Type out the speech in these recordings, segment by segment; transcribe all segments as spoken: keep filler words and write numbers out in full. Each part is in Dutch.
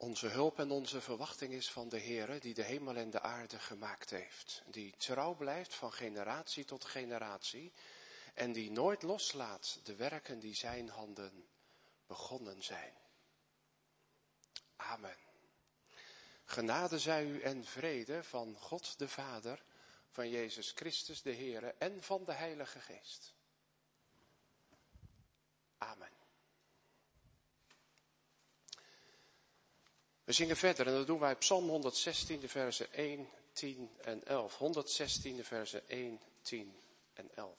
Onze hulp en onze verwachting is van de Heere die de hemel en de aarde gemaakt heeft. Die trouw blijft van generatie tot generatie en die nooit loslaat de werken die zijn handen begonnen zijn. Amen. Genade zij u en vrede van God de Vader, van Jezus Christus de Heere en van de Heilige Geest. Amen. We zingen verder en dat doen wij Psalm honderdzestien, de versen één, tien en elf. honderdzestien, de versen één, tien en elf.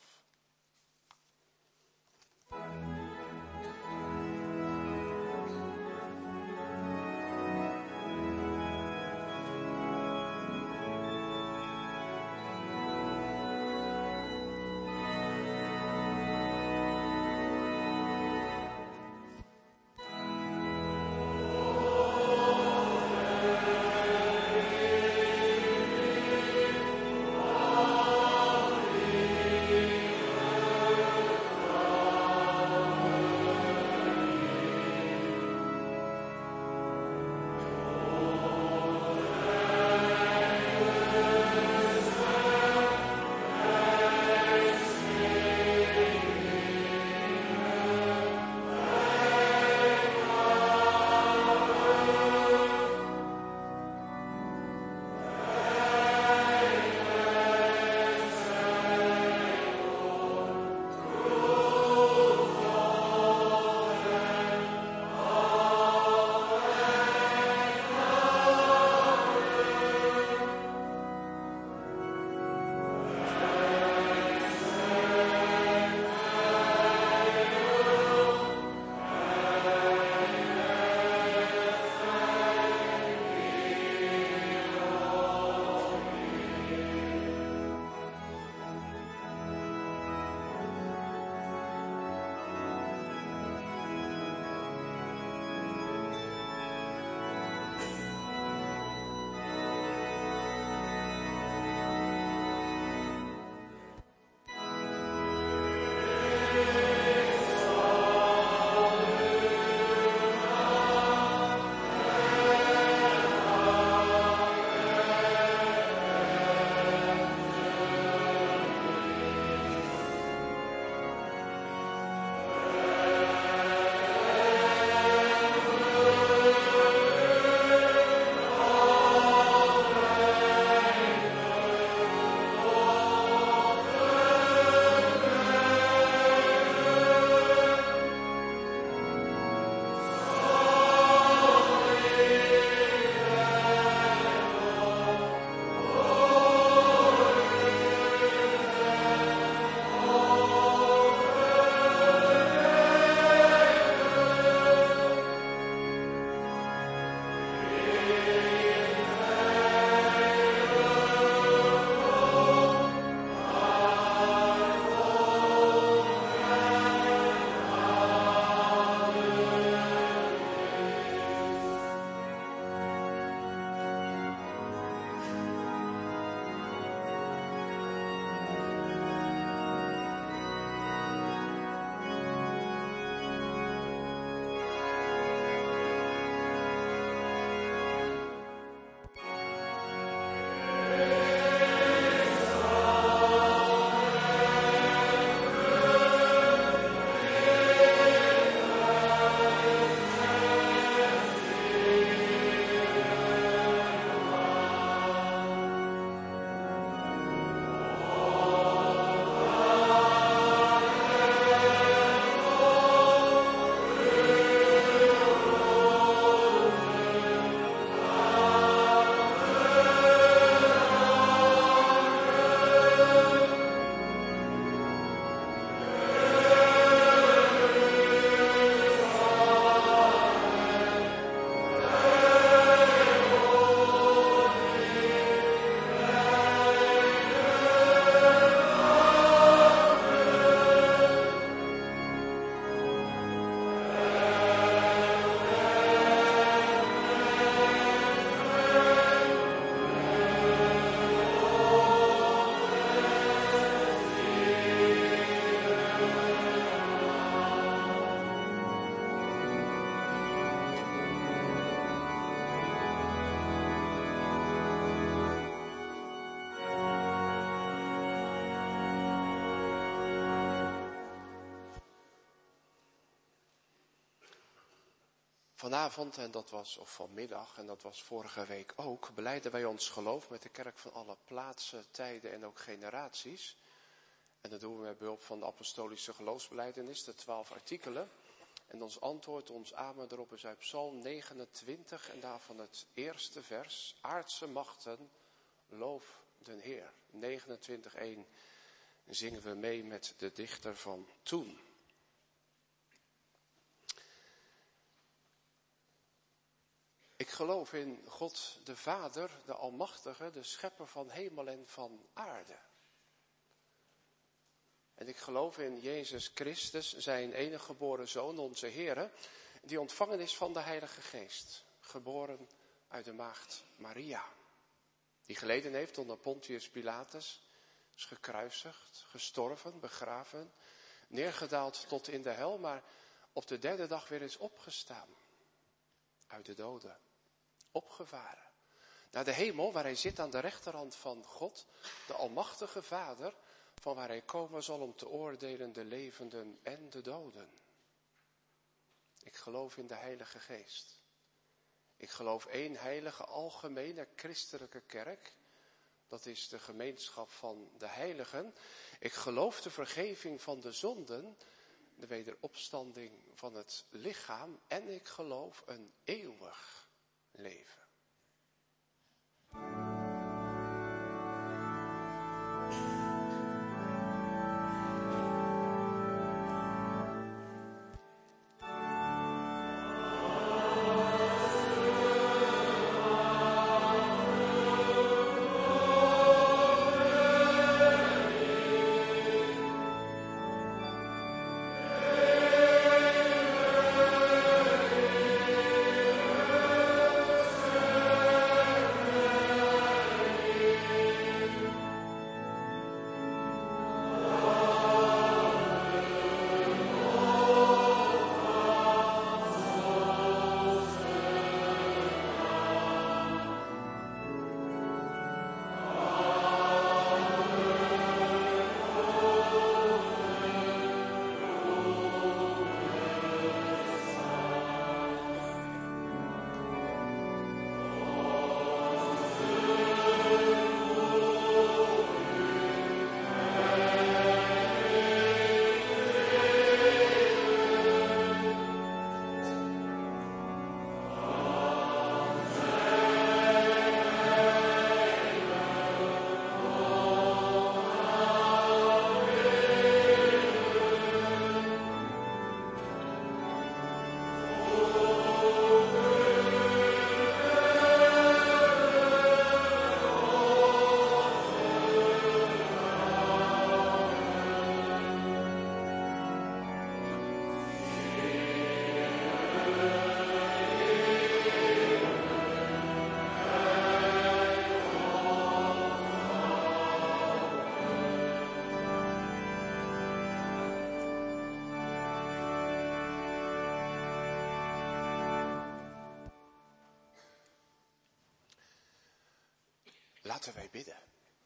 Vanavond, en dat was, of vanmiddag, en dat was vorige week ook, belijden wij ons geloof met de kerk van alle plaatsen, tijden en ook generaties. En dat doen we met behulp van de apostolische geloofsbelijdenis, de twaalf artikelen. En ons antwoord, ons amen erop is uit Psalm negenentwintig en daarvan het eerste vers. Aardse machten, loof den Heer. negenentwintig één zingen we mee met de dichter van toen. Ik geloof in God de Vader, de Almachtige, de schepper van hemel en van aarde. En ik geloof in Jezus Christus, zijn enige geboren Zoon, onze Heere, die ontvangen is van de Heilige Geest, geboren uit de maagd Maria. Die geleden heeft onder Pontius Pilatus, is gekruisigd, gestorven, begraven, neergedaald tot in de hel, maar op de derde dag weer is opgestaan. Uit de doden, opgevaren. Naar de hemel, waar hij zit aan de rechterhand van God, de Almachtige Vader, van waar hij komen zal om te oordelen de levenden en de doden. Ik geloof in de Heilige Geest. Ik geloof één heilige, algemene, christelijke kerk. Dat is de gemeenschap van de heiligen. Ik geloof de vergeving van de zonden, de wederopstanding van het lichaam en ik geloof een eeuwig leven. Laten wij bidden.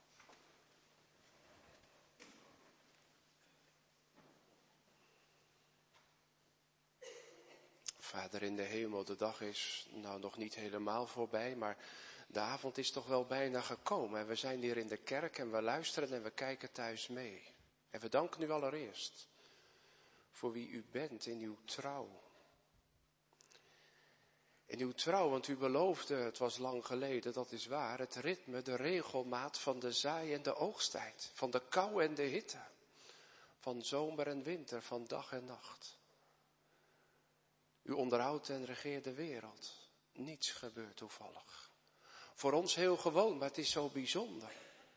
Vader in de hemel, de dag is nou nog niet helemaal voorbij, maar de avond is toch wel bijna gekomen. En we zijn hier in de kerk en we luisteren en we kijken thuis mee. En we danken u allereerst voor wie u bent in uw trouw. In uw trouw, want u beloofde, het was lang geleden, dat is waar, het ritme, de regelmaat van de zaai- en de oogsttijd, van de kou en de hitte, van zomer en winter, van dag en nacht. U onderhoudt en regeert de wereld. Niets gebeurt toevallig. Voor ons heel gewoon, maar het is zo bijzonder.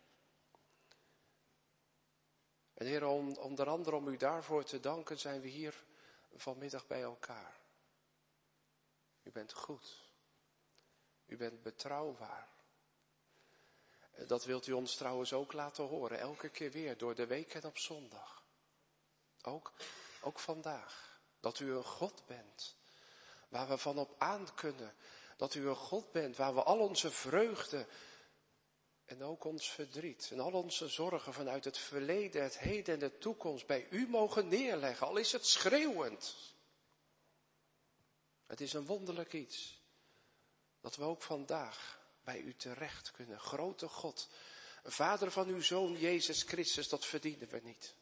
En Heer, om, onder andere om u daarvoor te danken zijn we hier vanmiddag bij elkaar. U bent goed. U bent betrouwbaar. Dat wilt u ons trouwens ook laten horen, elke keer weer, door de week en op zondag. Ook, ook vandaag. Dat u een God bent, waar we van op aan kunnen. Dat u een God bent, waar we al onze vreugde en ook ons verdriet en al onze zorgen vanuit het verleden, het heden en de toekomst bij u mogen neerleggen. Al is het schreeuwend. Het is een wonderlijk iets. Dat we ook vandaag bij u terecht kunnen. Grote God, Vader van uw Zoon Jezus Christus, dat verdienen we niet.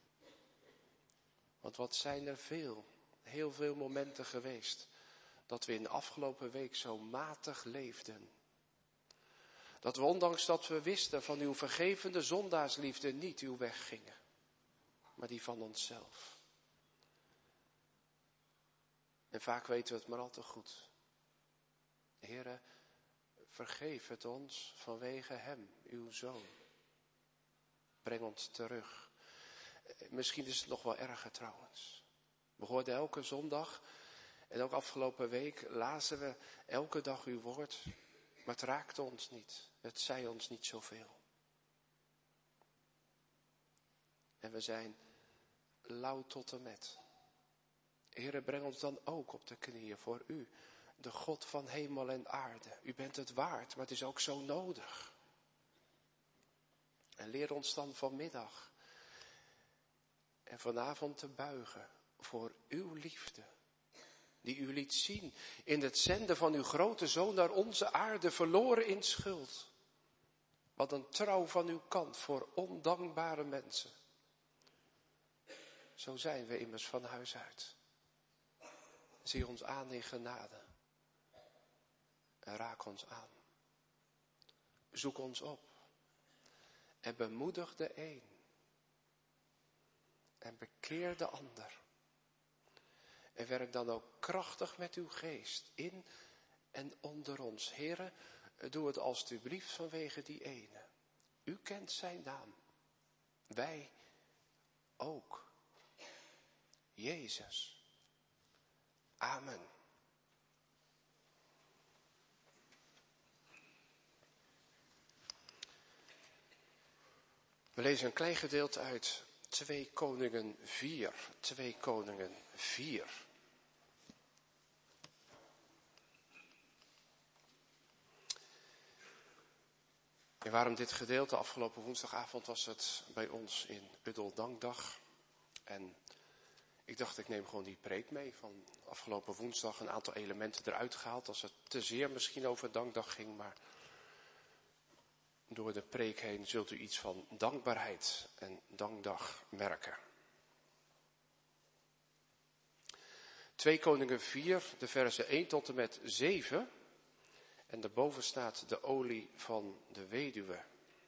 Want wat zijn er veel, heel veel momenten geweest dat we in de afgelopen week zo matig leefden. Dat we ondanks dat we wisten van uw vergevende zondaarsliefde niet uw weg gingen, maar die van onszelf. En vaak weten we het maar al te goed. Heere, vergeef het ons vanwege hem, uw Zoon. Breng ons terug. Misschien is het nog wel erger trouwens. We hoorden elke zondag en ook afgelopen week lazen we elke dag uw woord. Maar het raakte ons niet. Het zei ons niet zoveel. En we zijn lauw tot en met. Heere, breng ons dan ook op de knieën voor u. De God van hemel en aarde. U bent het waard, maar het is ook zo nodig. En leer ons dan vanmiddag en vanavond te buigen voor uw liefde. Die u liet zien in het zenden van uw grote Zoon naar onze aarde, verloren in schuld. Wat een trouw van uw kant voor ondankbare mensen. Zo zijn we immers van huis uit. Zie ons aan in genade. En raak ons aan. Zoek ons op. En bemoedig de een. En bekeer de ander. En werk dan ook krachtig met uw geest in en onder ons. Heere, doe het alstublieft vanwege die ene. U kent zijn naam. Wij ook. Jezus. Amen. We lezen een klein gedeelte uit twee Koningen vier. twee Koningen vier. En waarom dit gedeelte? Afgelopen woensdagavond was het bij ons in Uddel Dankdag. En ik dacht, ik neem gewoon die preek mee van afgelopen woensdag. Een aantal elementen eruit gehaald. Als het te zeer misschien over Dankdag ging. Maar door de preek heen zult u iets van dankbaarheid en dankdag merken. twee Koningen vier, de versen één tot en met zeven. En daarboven staat de olie van de weduwe.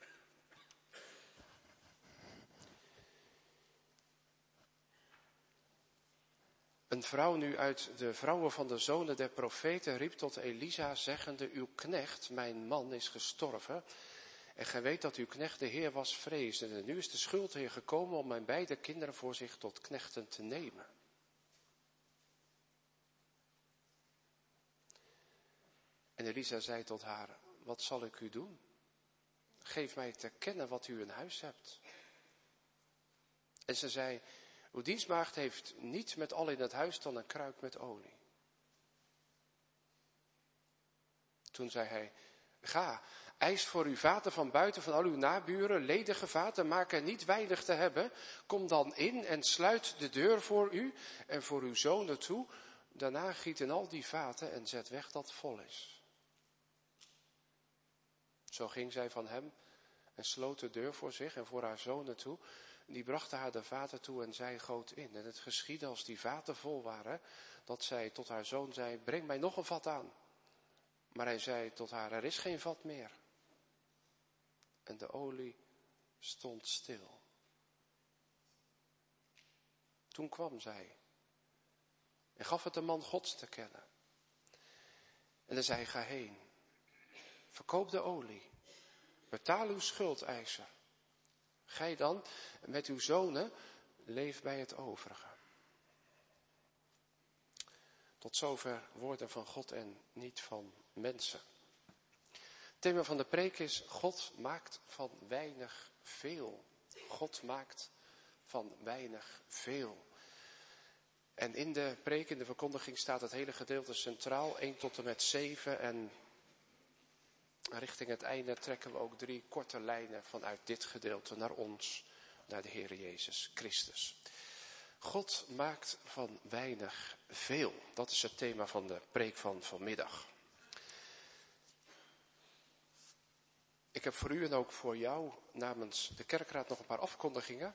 Een vrouw nu uit de vrouwen van de zonen der profeten riep tot Elisa, zeggende, uw knecht, mijn man, is gestorven. En gij weet dat uw knecht de Heer was vreesde. En nu is de schuldheer gekomen om mijn beide kinderen voor zich tot knechten te nemen. En Elisa zei tot haar, wat zal ik u doen? Geef mij te kennen wat u in huis hebt. En ze zei, uw dienstmaagd heeft niet met al in het huis dan een kruik met olie. Toen zei hij, ga, eis voor uw vaten van buiten van al uw naburen ledige vaten, maak er niet weinig te hebben. Kom dan in en sluit de deur voor u en voor uw zonen toe. Daarna giet in al die vaten en zet weg dat vol is. Zo ging zij van hem en sloot de deur voor zich en voor haar zonen toe. Die brachten haar de vaten toe en zij goot in. En het geschiedde als die vaten vol waren, dat zij tot haar zoon zei, breng mij nog een vat aan. Maar hij zei tot haar, er is geen vat meer. En de olie stond stil. Toen kwam zij en gaf het de man Gods te kennen. En dan zei hij, ga heen, verkoop de olie, betaal uw schuldeiser. Gij dan met uw zonen leef bij het overige. Tot zover woorden van God en niet van mensen. Het thema van de preek is, God maakt van weinig veel. God maakt van weinig veel. En in de preek, in de verkondiging staat het hele gedeelte centraal, één tot en met zeven. En richting het einde trekken we ook drie korte lijnen vanuit dit gedeelte naar ons, naar de Heer Jezus Christus. God maakt van weinig veel. Dat is het thema van de preek van vanmiddag. Ik heb voor u en ook voor jou namens de kerkraad nog een paar afkondigingen.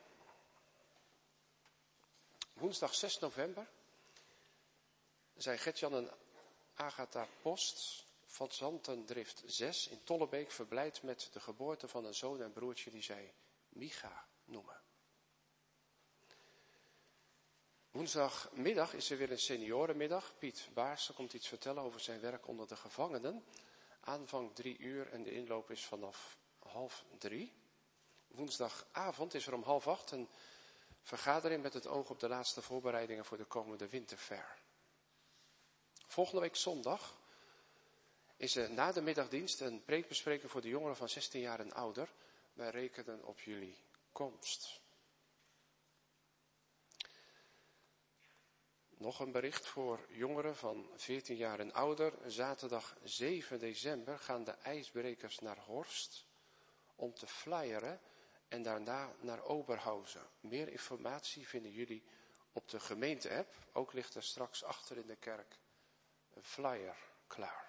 Woensdag zes november zijn Gertjan en Agatha Post van Zantendrift zes in Tollebeek verblijd met de geboorte van een zoon en broertje die zij Micha noemen. Woensdagmiddag is er weer een seniorenmiddag. Piet Baarsen komt iets vertellen over zijn werk onder de gevangenen. Aanvang drie uur en de inloop is vanaf half drie. Woensdagavond is er om half acht een vergadering met het oog op de laatste voorbereidingen voor de komende winterfair. Volgende week zondag is er na de middagdienst een preekbespreking voor de jongeren van zestien jaar en ouder. Wij rekenen op jullie komst. Nog een bericht voor jongeren van veertien jaar en ouder. Zaterdag zeven december gaan de ijsbrekers naar Horst om te flyeren en daarna naar Oberhausen. Meer informatie vinden jullie op de gemeente-app. Ook ligt er straks achter in de kerk een flyer klaar.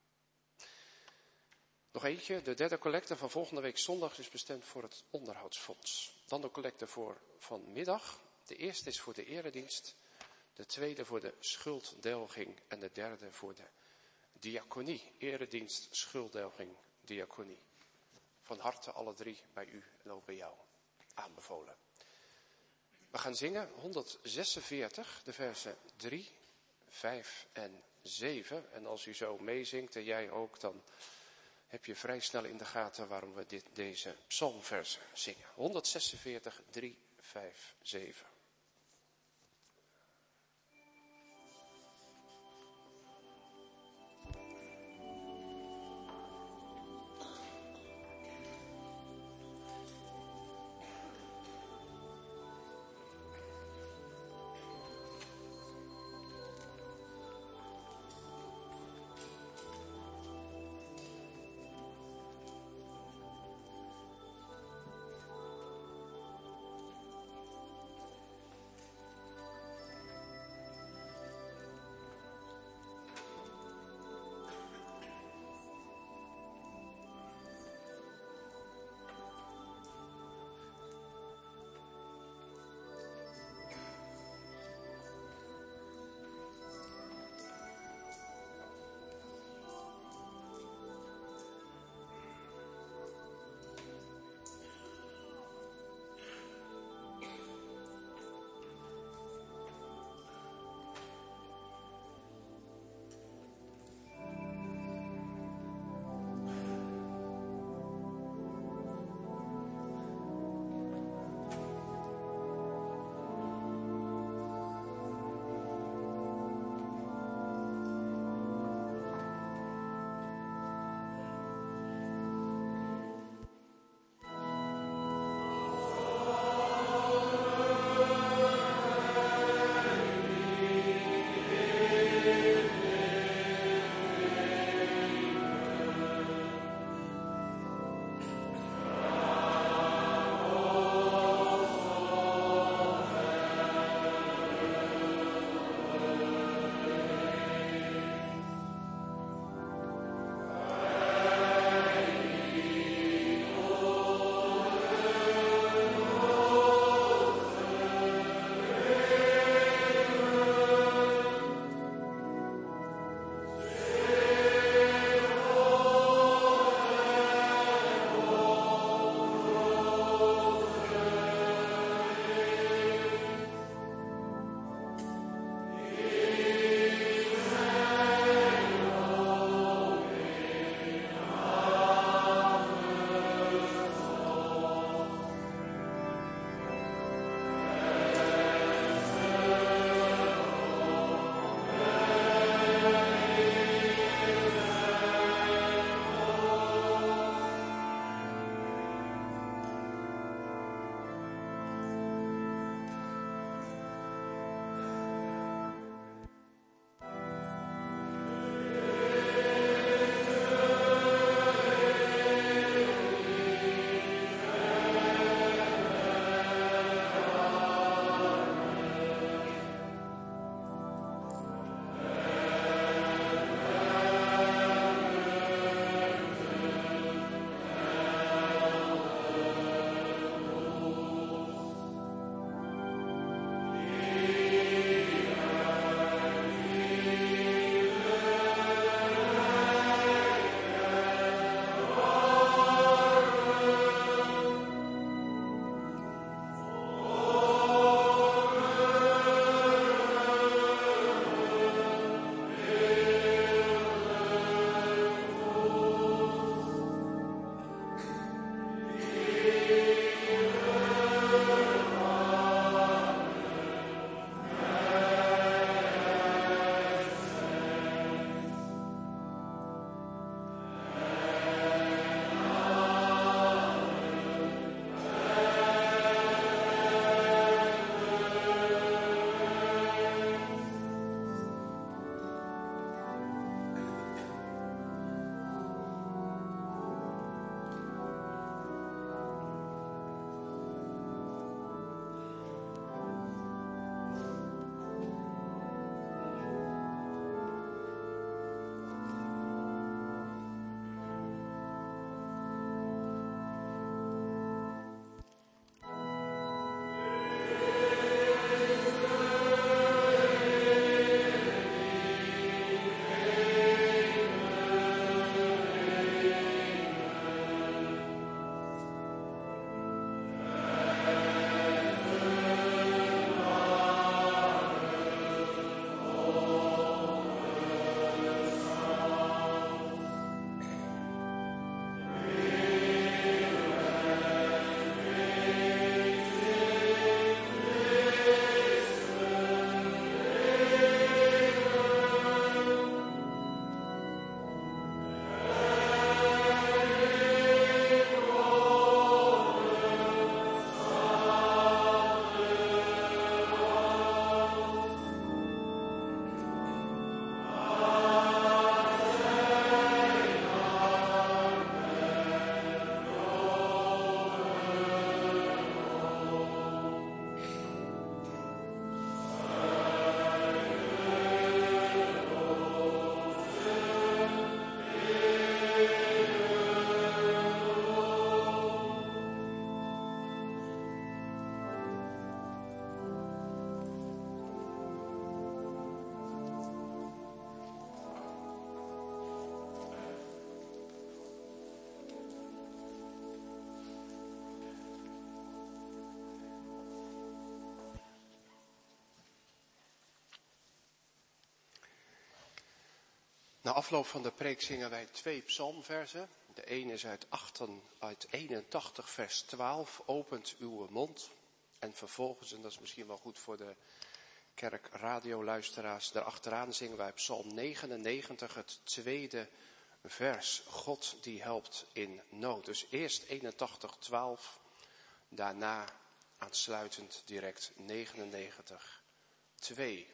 Nog eentje, de derde collecte van volgende week zondag is bestemd voor het onderhoudsfonds. Dan de collecte voor vanmiddag. De eerste is voor de eredienst. De tweede voor de schulddelging en de derde voor de diaconie. Eredienst, schulddelging, diaconie. Van harte alle drie bij u en ook bij jou aanbevolen. We gaan zingen honderdzesenveertig, de versen drie, vijf en zeven. En als u zo meezingt en jij ook, dan heb je vrij snel in de gaten waarom we dit, deze psalmversen zingen. honderdzesenveertig, drie, vijf, zeven. Na afloop van de preek zingen wij twee psalmversen. De ene is uit, achten, uit eenentachtig vers twaalf, opent uw mond. En vervolgens, en dat is misschien wel goed voor de kerkradioluisteraars, daarachteraan zingen wij psalm negenennegentig, het tweede vers. God die helpt in nood. Dus eerst eenentachtig twaalf, daarna aansluitend direct negenennegentig twee.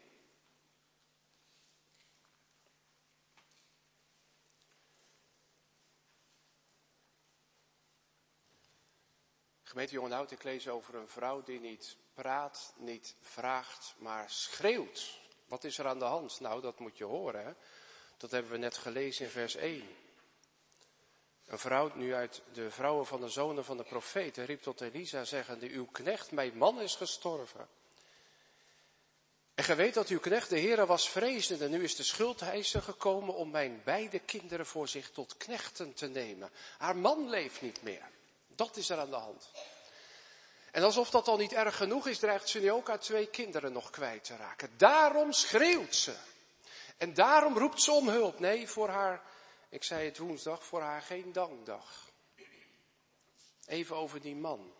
Gemeente Jongenhout, ik lees over een vrouw die niet praat, niet vraagt, maar schreeuwt. Wat is er aan de hand? Nou, dat moet je horen, hè? Dat hebben we net gelezen in vers één. Een vrouw, nu uit de vrouwen van de zonen van de profeten, riep tot Elisa zeggende, uw knecht, mijn man is gestorven. En gij weet dat uw knecht de Heere was vrezend en nu is de schuldeiser gekomen om mijn beide kinderen voor zich tot knechten te nemen. Haar man leeft niet meer. Dat is er aan de hand. En alsof dat al niet erg genoeg is, dreigt ze nu ook haar twee kinderen nog kwijt te raken. Daarom schreeuwt ze. En daarom roept ze om hulp. Nee, voor haar, ik zei het woensdag, voor haar geen dankdag. Even over die man.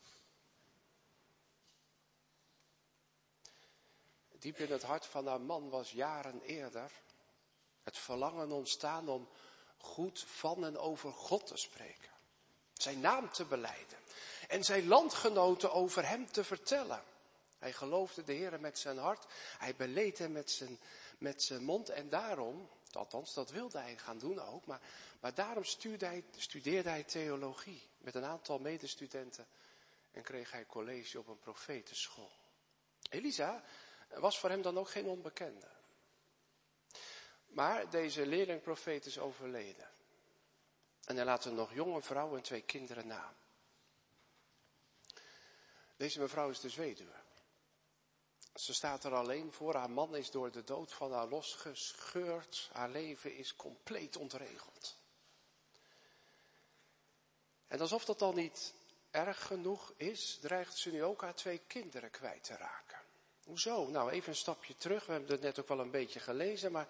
Diep in het hart van haar man was jaren eerder het verlangen ontstaan om goed van en over God te spreken. Zijn naam te belijden. En zijn landgenoten over hem te vertellen. Hij geloofde de Heere met zijn hart. Hij beleed hem met zijn, met zijn mond. En daarom, althans dat wilde hij gaan doen ook. Maar, maar daarom studeerde hij, studeerde hij theologie. Met een aantal medestudenten. En kreeg hij college op een profetenschool. Elisa was voor hem dan ook geen onbekende. Maar deze leerlingprofeet is overleden. En hij laat een nog jonge vrouw en twee kinderen na. Deze mevrouw is dus weduwe. Ze staat er alleen voor. Haar man is door de dood van haar losgescheurd. Haar leven is compleet ontregeld. En alsof dat al niet erg genoeg is, dreigt ze nu ook haar twee kinderen kwijt te raken. Hoezo? Nou, even een stapje terug. We hebben het net ook wel een beetje gelezen, maar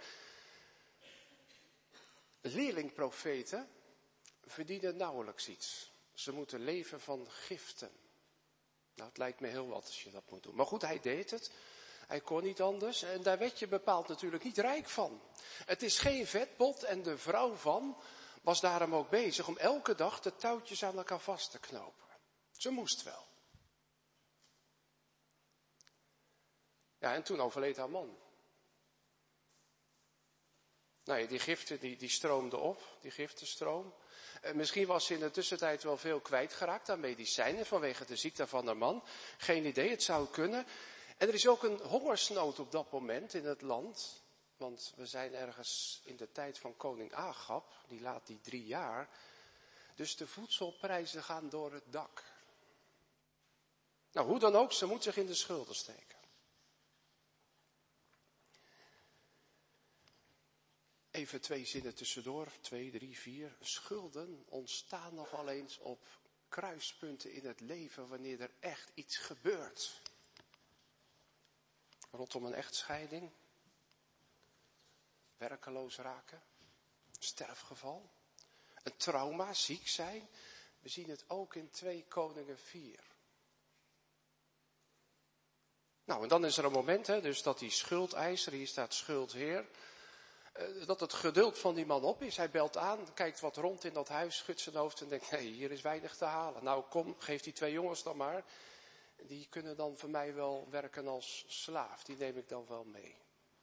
leerlingprofeten verdienen nauwelijks iets. Ze moeten leven van giften. Nou, het lijkt me heel wat als je dat moet doen. Maar goed, hij deed het. Hij kon niet anders. En daar werd je bepaald natuurlijk niet rijk van. Het is geen vetpot en de vrouw van was daarom ook bezig om elke dag de touwtjes aan elkaar vast te knopen. Ze moest wel. Ja, en toen overleed haar man. Nou ja, die giften die, die stroomden op, die giftenstroom. Eh, misschien was ze in de tussentijd wel veel kwijtgeraakt aan medicijnen vanwege de ziekte van haar man. Geen idee, het zou kunnen. En er is ook een hongersnood op dat moment in het land. Want we zijn ergens in de tijd van koning Agab, die laat die drie jaar. Dus de voedselprijzen gaan door het dak. Nou, hoe dan ook, ze moet zich in de schulden steken. Even twee zinnen tussendoor, twee, drie, vier. Schulden ontstaan nogal eens op kruispunten in het leven wanneer er echt iets gebeurt. Rondom een echtscheiding, werkeloos raken, sterfgeval, een trauma, ziek zijn. We zien het ook in twee Koningen vier. Nou, en dan is er een moment, hè, dus dat die schuldeiser, hier staat schuldheer, dat het geduld van die man op is. Hij belt aan, kijkt wat rond in dat huis, schudt zijn hoofd en denkt, nee, hier is weinig te halen. Nou kom, geef die twee jongens dan maar. Die kunnen dan voor mij wel werken als slaaf. Die neem ik dan wel mee.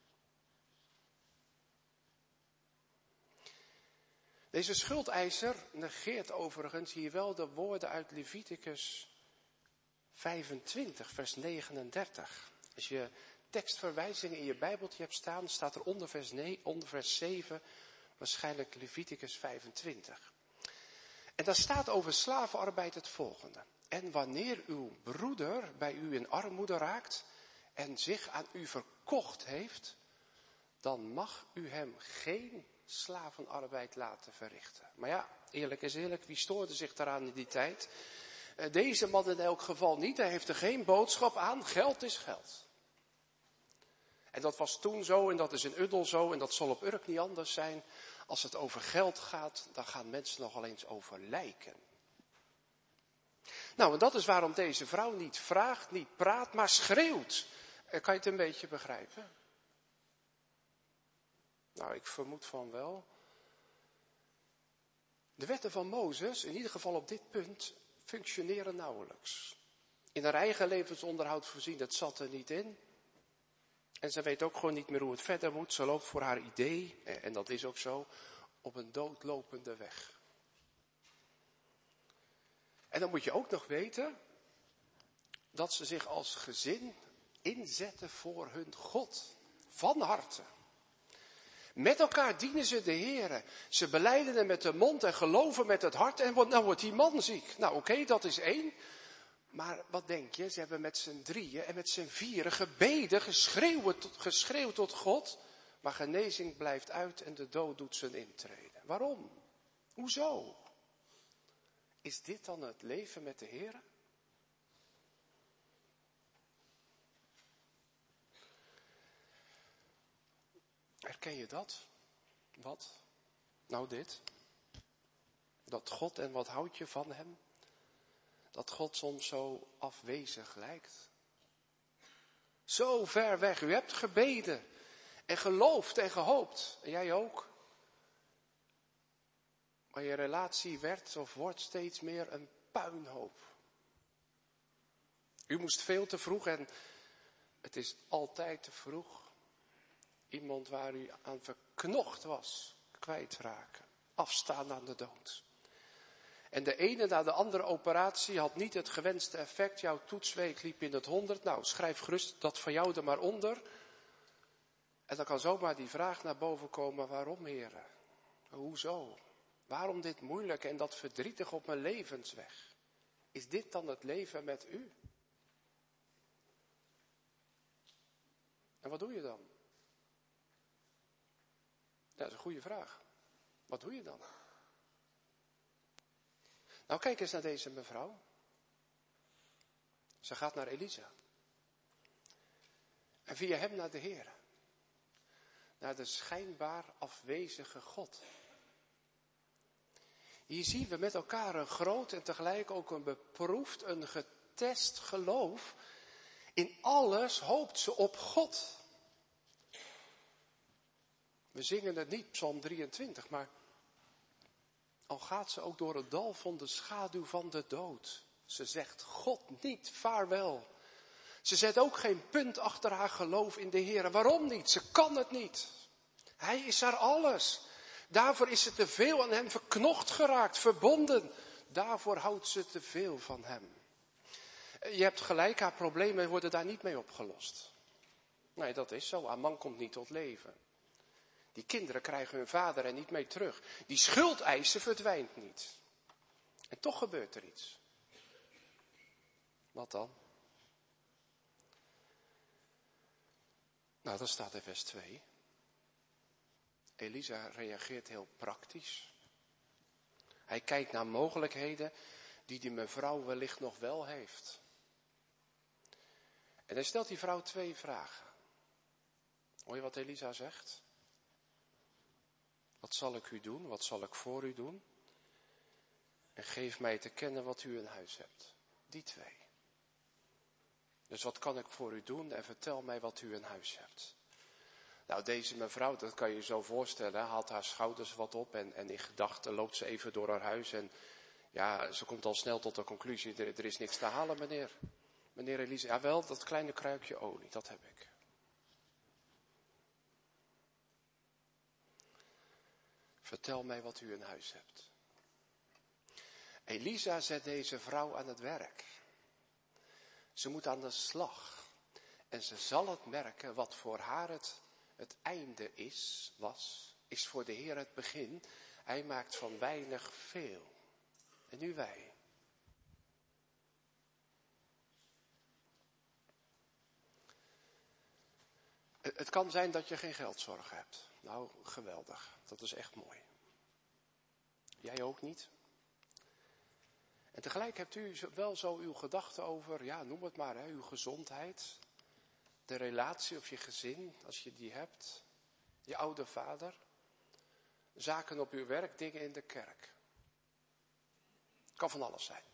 Deze schuldeiser negeert overigens hier wel de woorden uit Leviticus vijfentwintig, vers negenendertig. Als je tekstverwijzingen in je Bijbeltje hebt staan, staat er onder vers, nee, onder vers zeven, waarschijnlijk Leviticus vijfentwintig. En daar staat over slavenarbeid het volgende. En wanneer uw broeder bij u in armoede raakt en zich aan u verkocht heeft, dan mag u hem geen slavenarbeid laten verrichten. Maar ja, eerlijk is eerlijk, wie stoorde zich daaraan in die tijd? Deze man in elk geval niet, hij heeft er geen boodschap aan, geld is geld. En dat was toen zo en dat is in Uddel zo en dat zal op Urk niet anders zijn. Als het over geld gaat, dan gaan mensen nogal eens over lijken. Nou, en dat is waarom deze vrouw niet vraagt, niet praat, maar schreeuwt. Kan je het een beetje begrijpen? Nou, ik vermoed van wel. De wetten van Mozes, in ieder geval op dit punt, functioneren nauwelijks. In haar eigen levensonderhoud voorzien, dat zat er niet in. En ze weet ook gewoon niet meer hoe het verder moet. Ze loopt voor haar idee, en dat is ook zo, op een doodlopende weg. En dan moet je ook nog weten dat ze zich als gezin inzetten voor hun God. Van harte. Met elkaar dienen ze de Heere. Ze belijden hem met de mond en geloven met het hart. En nou wordt die man ziek. Nou oké, okay, dat is één. Maar wat denk je? Ze hebben met z'n drieën en met z'n vieren gebeden, geschreeuwd tot, geschreeuwd tot God. Maar genezing blijft uit en de dood doet zijn intrede. Waarom? Hoezo? Is dit dan het leven met de Heere? Herken je dat? Wat? Nou dit. Dat God en wat houd je van hem? Dat God soms zo afwezig lijkt. Zo ver weg. U hebt gebeden en geloofd en gehoopt. En jij ook. Maar je relatie werd of wordt steeds meer een puinhoop. U moest veel te vroeg en het is altijd te vroeg. Iemand waar u aan verknocht was, kwijtraken, afstaan aan de dood. En de ene na de andere operatie had niet het gewenste effect. Jouw toetsweek liep in het honderd. Nou, schrijf gerust dat van jou er maar onder. En dan kan zomaar die vraag naar boven komen, waarom, Heere? Hoezo? Waarom dit moeilijke en dat verdrietig op mijn levensweg? Is dit dan het leven met u? En wat doe je dan? Ja, dat is een goede vraag. Wat doe je dan? Nou, kijk eens naar deze mevrouw. Ze gaat naar Elisa. En via hem naar de Heer. Naar de schijnbaar afwezige God. Hier zien we met elkaar een groot en tegelijk ook een beproefd, een getest geloof. In alles hoopt ze op God. We zingen het niet, Psalm drieëntwintig, maar al gaat ze ook door het dal van de schaduw van de dood. Ze zegt God niet, vaarwel. Ze zet ook geen punt achter haar geloof in de Heer. Waarom niet? Ze kan het niet. Hij is haar alles. Daarvoor is ze te veel aan hem verknocht geraakt, verbonden. Daarvoor houdt ze te veel van hem. Je hebt gelijk, haar problemen worden daar niet mee opgelost. Nee, dat is zo. Haar man komt niet tot leven. Die kinderen krijgen hun vader er niet mee terug. Die schuldeisen verdwijnt niet. En toch gebeurt er iets. Wat dan? Nou, dat staat in vers twee. Elisa reageert heel praktisch. Hij kijkt naar mogelijkheden die die mevrouw wellicht nog wel heeft. En hij stelt die vrouw twee vragen. Hoor je wat Elisa zegt? Wat zal ik u doen? Wat zal ik voor u doen? En geef mij te kennen wat u in huis hebt. Die twee. Dus wat kan ik voor u doen? En vertel mij wat u in huis hebt. Nou, deze mevrouw, dat kan je je zo voorstellen, haalt haar schouders wat op en, en in gedachten loopt ze even door haar huis. En ja, ze komt al snel tot de conclusie, er, er is niks te halen, meneer. Meneer Elisa, jawel, dat kleine kruikje olie, dat heb ik. Vertel mij wat u in huis hebt. Elisa zet deze vrouw aan het werk. Ze moet aan de slag. En ze zal het merken wat voor haar het, het einde is, was, is voor de Heer het begin. Hij maakt van weinig veel. En nu wij. Het kan zijn dat je geen geldzorgen hebt. Nou, geweldig. Dat is echt mooi. Jij ook niet? En tegelijk hebt u wel zo uw gedachten over, ja, noem het maar, hè, uw gezondheid. de relatie of je gezin, als je die hebt. Je oude vader. Zaken op uw werk, dingen in de kerk. Het kan van alles zijn.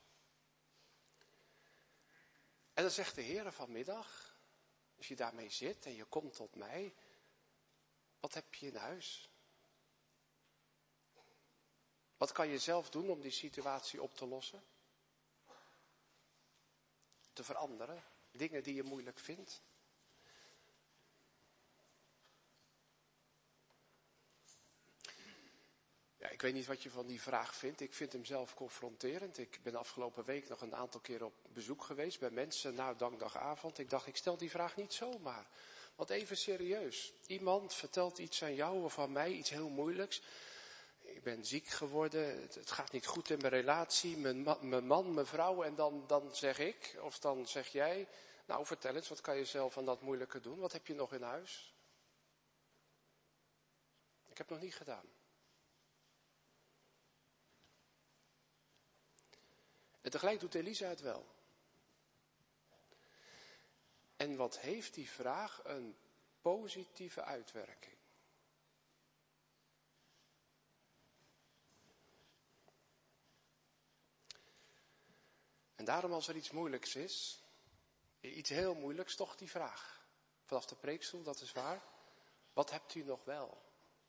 En dan zegt de Heer vanmiddag, als je daarmee zit en je komt tot mij, wat heb je in huis? Wat kan je zelf doen om die situatie op te lossen? Te veranderen? Dingen die je moeilijk vindt? Ja, ik weet niet wat je van die vraag vindt. Ik vind hem zelf confronterend. Ik ben afgelopen week nog een aantal keer op bezoek geweest bij mensen na dankdagavond. Ik dacht, ik stel die vraag niet zomaar. Want even serieus. Iemand vertelt iets aan jou of aan mij, iets heel moeilijks. Ik ben ziek geworden, het gaat niet goed in mijn relatie, mijn, ma- mijn man, mijn vrouw. En dan, dan zeg ik, of dan zeg jij, nou vertel eens, wat kan je zelf aan dat moeilijke doen? Wat heb je nog in huis? Ik heb het nog niet gedaan. En tegelijk doet Elisa het wel. En wat heeft die vraag een positieve uitwerking? En daarom als er iets moeilijks is, iets heel moeilijks, toch die vraag. Vanaf de preekstoel, dat is waar. Wat hebt u nog wel?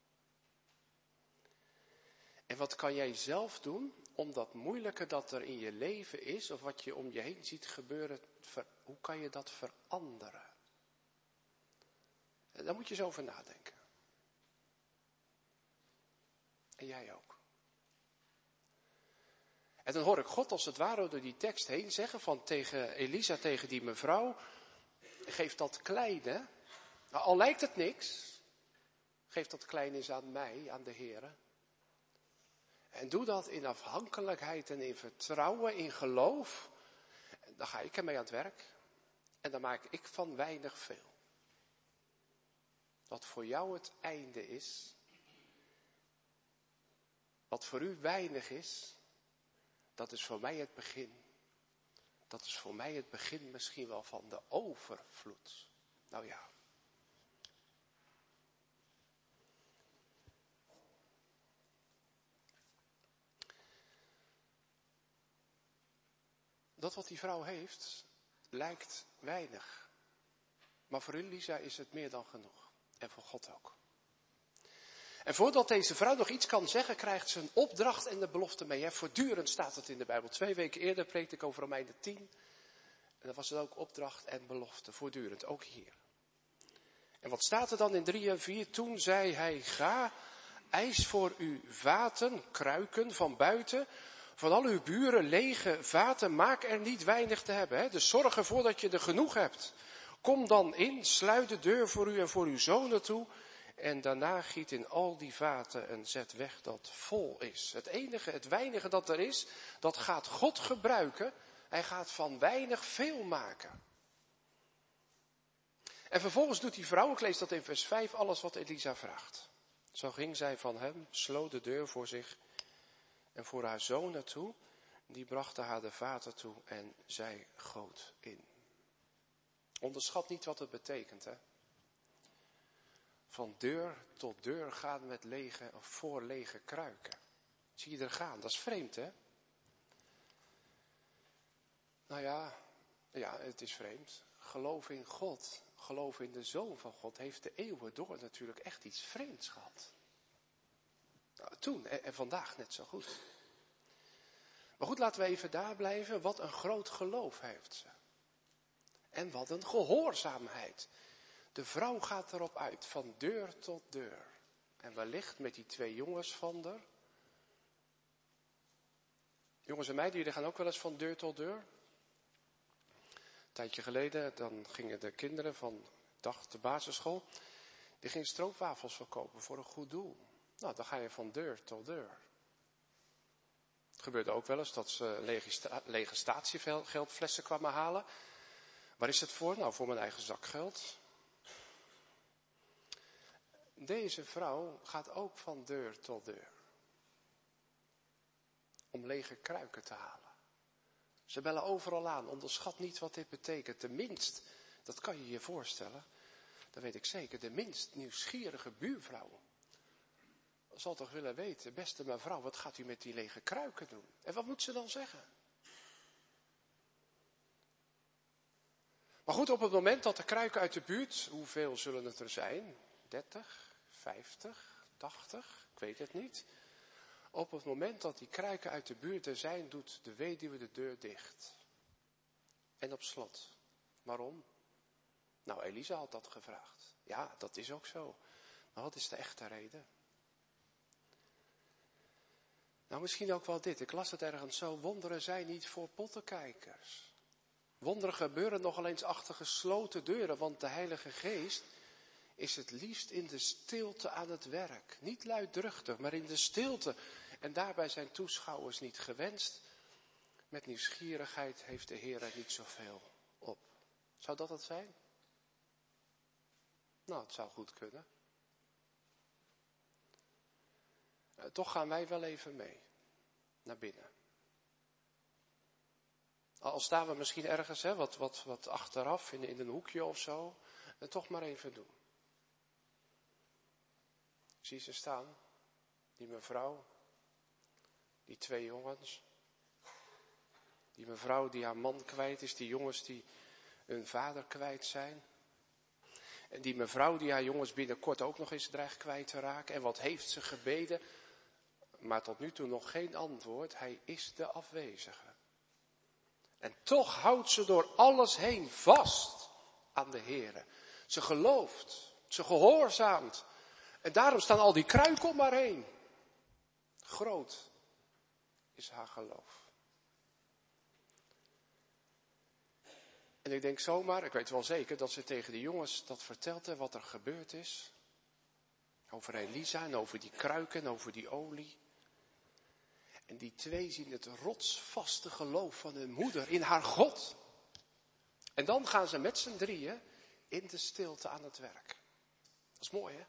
En wat kan jij zelf doen om dat moeilijke dat er in je leven is, of wat je om je heen ziet gebeuren, ver, hoe kan je dat veranderen? En daar moet je eens over nadenken. En jij ook. En dan hoor ik God als het ware door die tekst heen zeggen van tegen Elisa, tegen die mevrouw, geef dat kleine, nou, al lijkt het niks, geef dat kleine eens aan mij, aan de Heere. En doe dat in afhankelijkheid en in vertrouwen, in geloof. En dan ga ik ermee aan het werk. En dan maak ik van weinig veel. Wat voor jou het einde is, wat voor u weinig is, dat is voor mij het begin. Dat is voor mij het begin misschien wel van de overvloed. Nou ja. Dat wat die vrouw heeft, lijkt weinig. Maar voor Elisa is het meer dan genoeg. En voor God ook. En voordat deze vrouw nog iets kan zeggen, krijgt ze een opdracht en de belofte mee. Hè? Voortdurend staat het in de Bijbel. Twee weken eerder preekte ik over Romeinen tien. En dan was het ook opdracht en belofte. Voortdurend, ook hier. En wat staat er dan in drie en vier? Toen zei hij, ga, eis voor u vaten, kruiken van buiten. Van al uw buren lege vaten, maak er niet weinig te hebben. Hè? Dus zorg ervoor dat je er genoeg hebt. Kom dan in, sluit de deur voor u en voor uw zonen toe. En daarna giet in al die vaten en zet weg dat vol is. Het enige, het weinige dat er is, dat gaat God gebruiken. Hij gaat van weinig veel maken. En vervolgens doet die vrouw, ik lees dat in vers vijf, alles wat Elisa vraagt. Zo ging zij van hem, sloot de deur voor zich en voor haar zonen toe. Die brachten haar de vaten toe en zij goot in. Onderschat niet wat het betekent, hè. Van deur tot deur gaan met lege of voor lege kruiken. Zie je er gaan, dat is vreemd, hè? Nou ja, ja, het is vreemd. Geloof in God, geloof in de Zoon van God, heeft de eeuwen door natuurlijk echt iets vreemds gehad. Nou, toen en, en vandaag net zo goed. Maar goed, laten we even daar blijven. Wat een groot geloof heeft ze. En wat een gehoorzaamheid. De vrouw gaat erop uit, van deur tot deur. En wellicht met die twee jongens van haar. Jongens en meiden, jullie gaan ook wel eens van deur tot deur. Een tijdje geleden, dan gingen de kinderen van, dacht de basisschool, die gingen stroopwafels verkopen voor een goed doel. Nou, dan ga je van deur tot deur. Het gebeurde ook wel eens dat ze lege, lege statiegeldflessen kwamen halen. Waar is het voor? Nou, voor mijn eigen zakgeld. Deze vrouw gaat ook van deur tot deur. Om lege kruiken te halen. Ze bellen overal aan. Onderschat niet wat dit betekent. De minst Dat kan je je voorstellen. Dat weet ik zeker. De minst nieuwsgierige buurvrouw zal toch willen weten, beste mevrouw, wat gaat u met die lege kruiken doen? En wat moet ze dan zeggen? Maar goed, op het moment dat de kruiken uit de buurt, hoeveel zullen het er zijn? dertig, vijftig, tachtig, ik weet het niet. Op het moment dat die kruiken uit de buurt er zijn, doet de weduwe de deur dicht. En op slot. Waarom? Nou, Elisa had dat gevraagd. Ja, dat is ook zo. Maar wat is de echte reden? Nou, misschien ook wel dit. Ik las het ergens zo. Wonderen zijn niet voor pottenkijkers. Wonderen gebeuren nogal eens achter gesloten deuren. Want de Heilige Geest is het liefst in de stilte aan het werk. Niet luidruchtig, maar in de stilte. En daarbij zijn toeschouwers niet gewenst. Met nieuwsgierigheid heeft de Heer er niet zoveel op. Zou dat het zijn? Nou, het zou goed kunnen. Uh, toch gaan wij wel even mee. Naar binnen. Al staan we misschien ergens, hè, wat, wat, wat achteraf, in, in een hoekje of zo. En toch maar even doen. Ik zie ze staan. Die mevrouw. Die twee jongens. Die mevrouw die haar man kwijt is. Die jongens die hun vader kwijt zijn. En die mevrouw die haar jongens binnenkort ook nog eens dreigt kwijt te raken. En wat heeft ze gebeden? Maar tot nu toe nog geen antwoord. Hij is de afwezige. En toch houdt ze door alles heen vast aan de Heere. Ze gelooft. Ze gehoorzaamt. En daarom staan al die kruiken om haar heen. Groot is haar geloof. En ik denk zomaar, ik weet wel zeker, dat ze tegen de jongens dat vertelt en wat er gebeurd is. Over Elisa en over die kruiken en over die olie. En die twee zien het rotsvaste geloof van hun moeder in haar God. En dan gaan ze met z'n drieën in de stilte aan het werk. Dat is mooi, hè?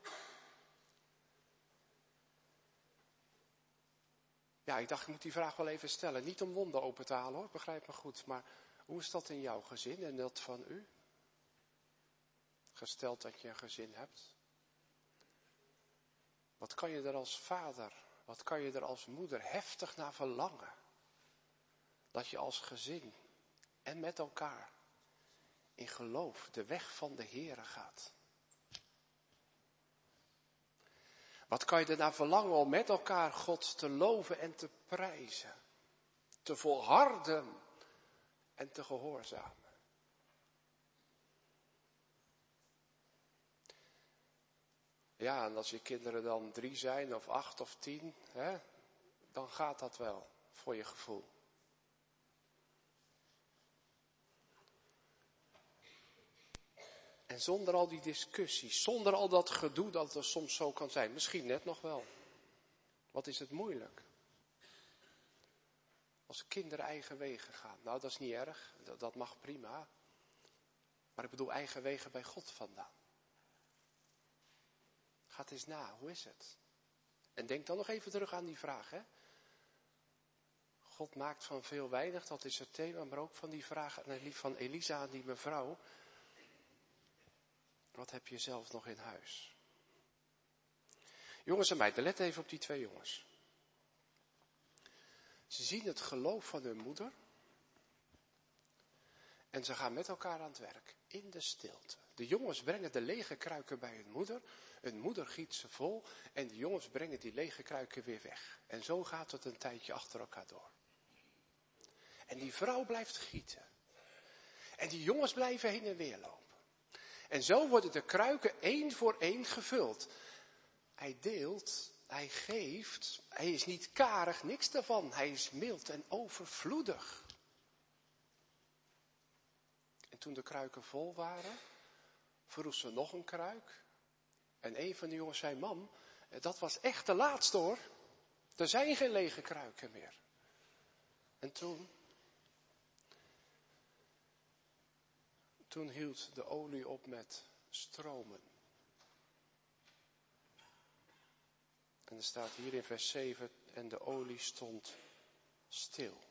Ja, ik dacht, ik moet die vraag wel even stellen. Niet om wonden open te halen, hoor, begrijp me goed. Maar hoe is dat in jouw gezin en dat van u? Gesteld dat je een gezin hebt. Wat kan je er als vader, wat kan je er als moeder heftig naar verlangen? Dat je als gezin en met elkaar in geloof de weg van de Heere gaat. Wat kan je er naar verlangen om met elkaar God te loven en te prijzen? Te volharden en te gehoorzamen. Ja, en als je kinderen dan drie zijn of acht of tien, hè, dan gaat dat wel voor je gevoel. En zonder al die discussies, zonder al dat gedoe dat er soms zo kan zijn. Misschien net nog wel. Wat is het moeilijk? Als kinderen eigen wegen gaan. Nou, dat is niet erg. Dat, dat mag prima. Maar ik bedoel eigen wegen bij God vandaan. Ga het eens na. Hoe is het? En denk dan nog even terug aan die vraag, hè. God maakt van veel weinig. Dat is het thema. Maar ook van die vraag van Elisa aan die mevrouw. Wat heb je zelf nog in huis? Jongens en meiden, let even op die twee jongens. Ze zien het geloof van hun moeder. En ze gaan met elkaar aan het werk. In de stilte. De jongens brengen de lege kruiken bij hun moeder. Hun moeder giet ze vol. En de jongens brengen die lege kruiken weer weg. En zo gaat het een tijdje achter elkaar door. En die vrouw blijft gieten. En die jongens blijven heen en weer lopen. En zo worden de kruiken één voor één gevuld. Hij deelt, hij geeft, hij is niet karig, niks daarvan. Hij is mild en overvloedig. En toen de kruiken vol waren, vroeg ze nog een kruik. En een van de jongens zei, mam, dat was echt de laatste hoor. Er zijn geen lege kruiken meer. En toen... Toen hield de olie op met stromen. En er staat hier in vers zeven, en de olie stond stil.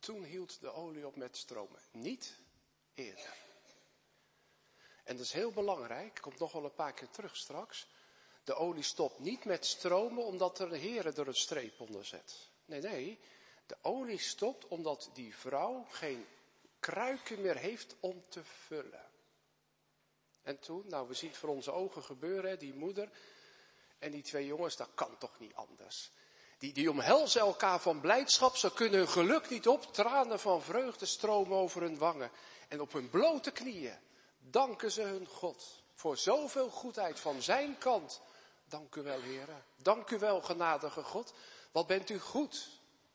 toen hield de olie op met stromen. Niet eerder. En dat is heel belangrijk, komt nog wel een paar keer terug straks. De olie stopt niet met stromen omdat er een Heer er een streep onder zet. Nee, nee, de olie stopt omdat die vrouw geen kruiken meer heeft om te vullen. En toen, nou we zien het voor onze ogen gebeuren, hè, die moeder en die twee jongens, dat kan toch niet anders. Die, die omhelzen elkaar van blijdschap, ze kunnen hun geluk niet op, tranen van vreugde stromen over hun wangen. En op hun blote knieën danken ze hun God voor zoveel goedheid van zijn kant. Dank u wel, Heere. Dank u wel, genadige God. Wat bent u goed.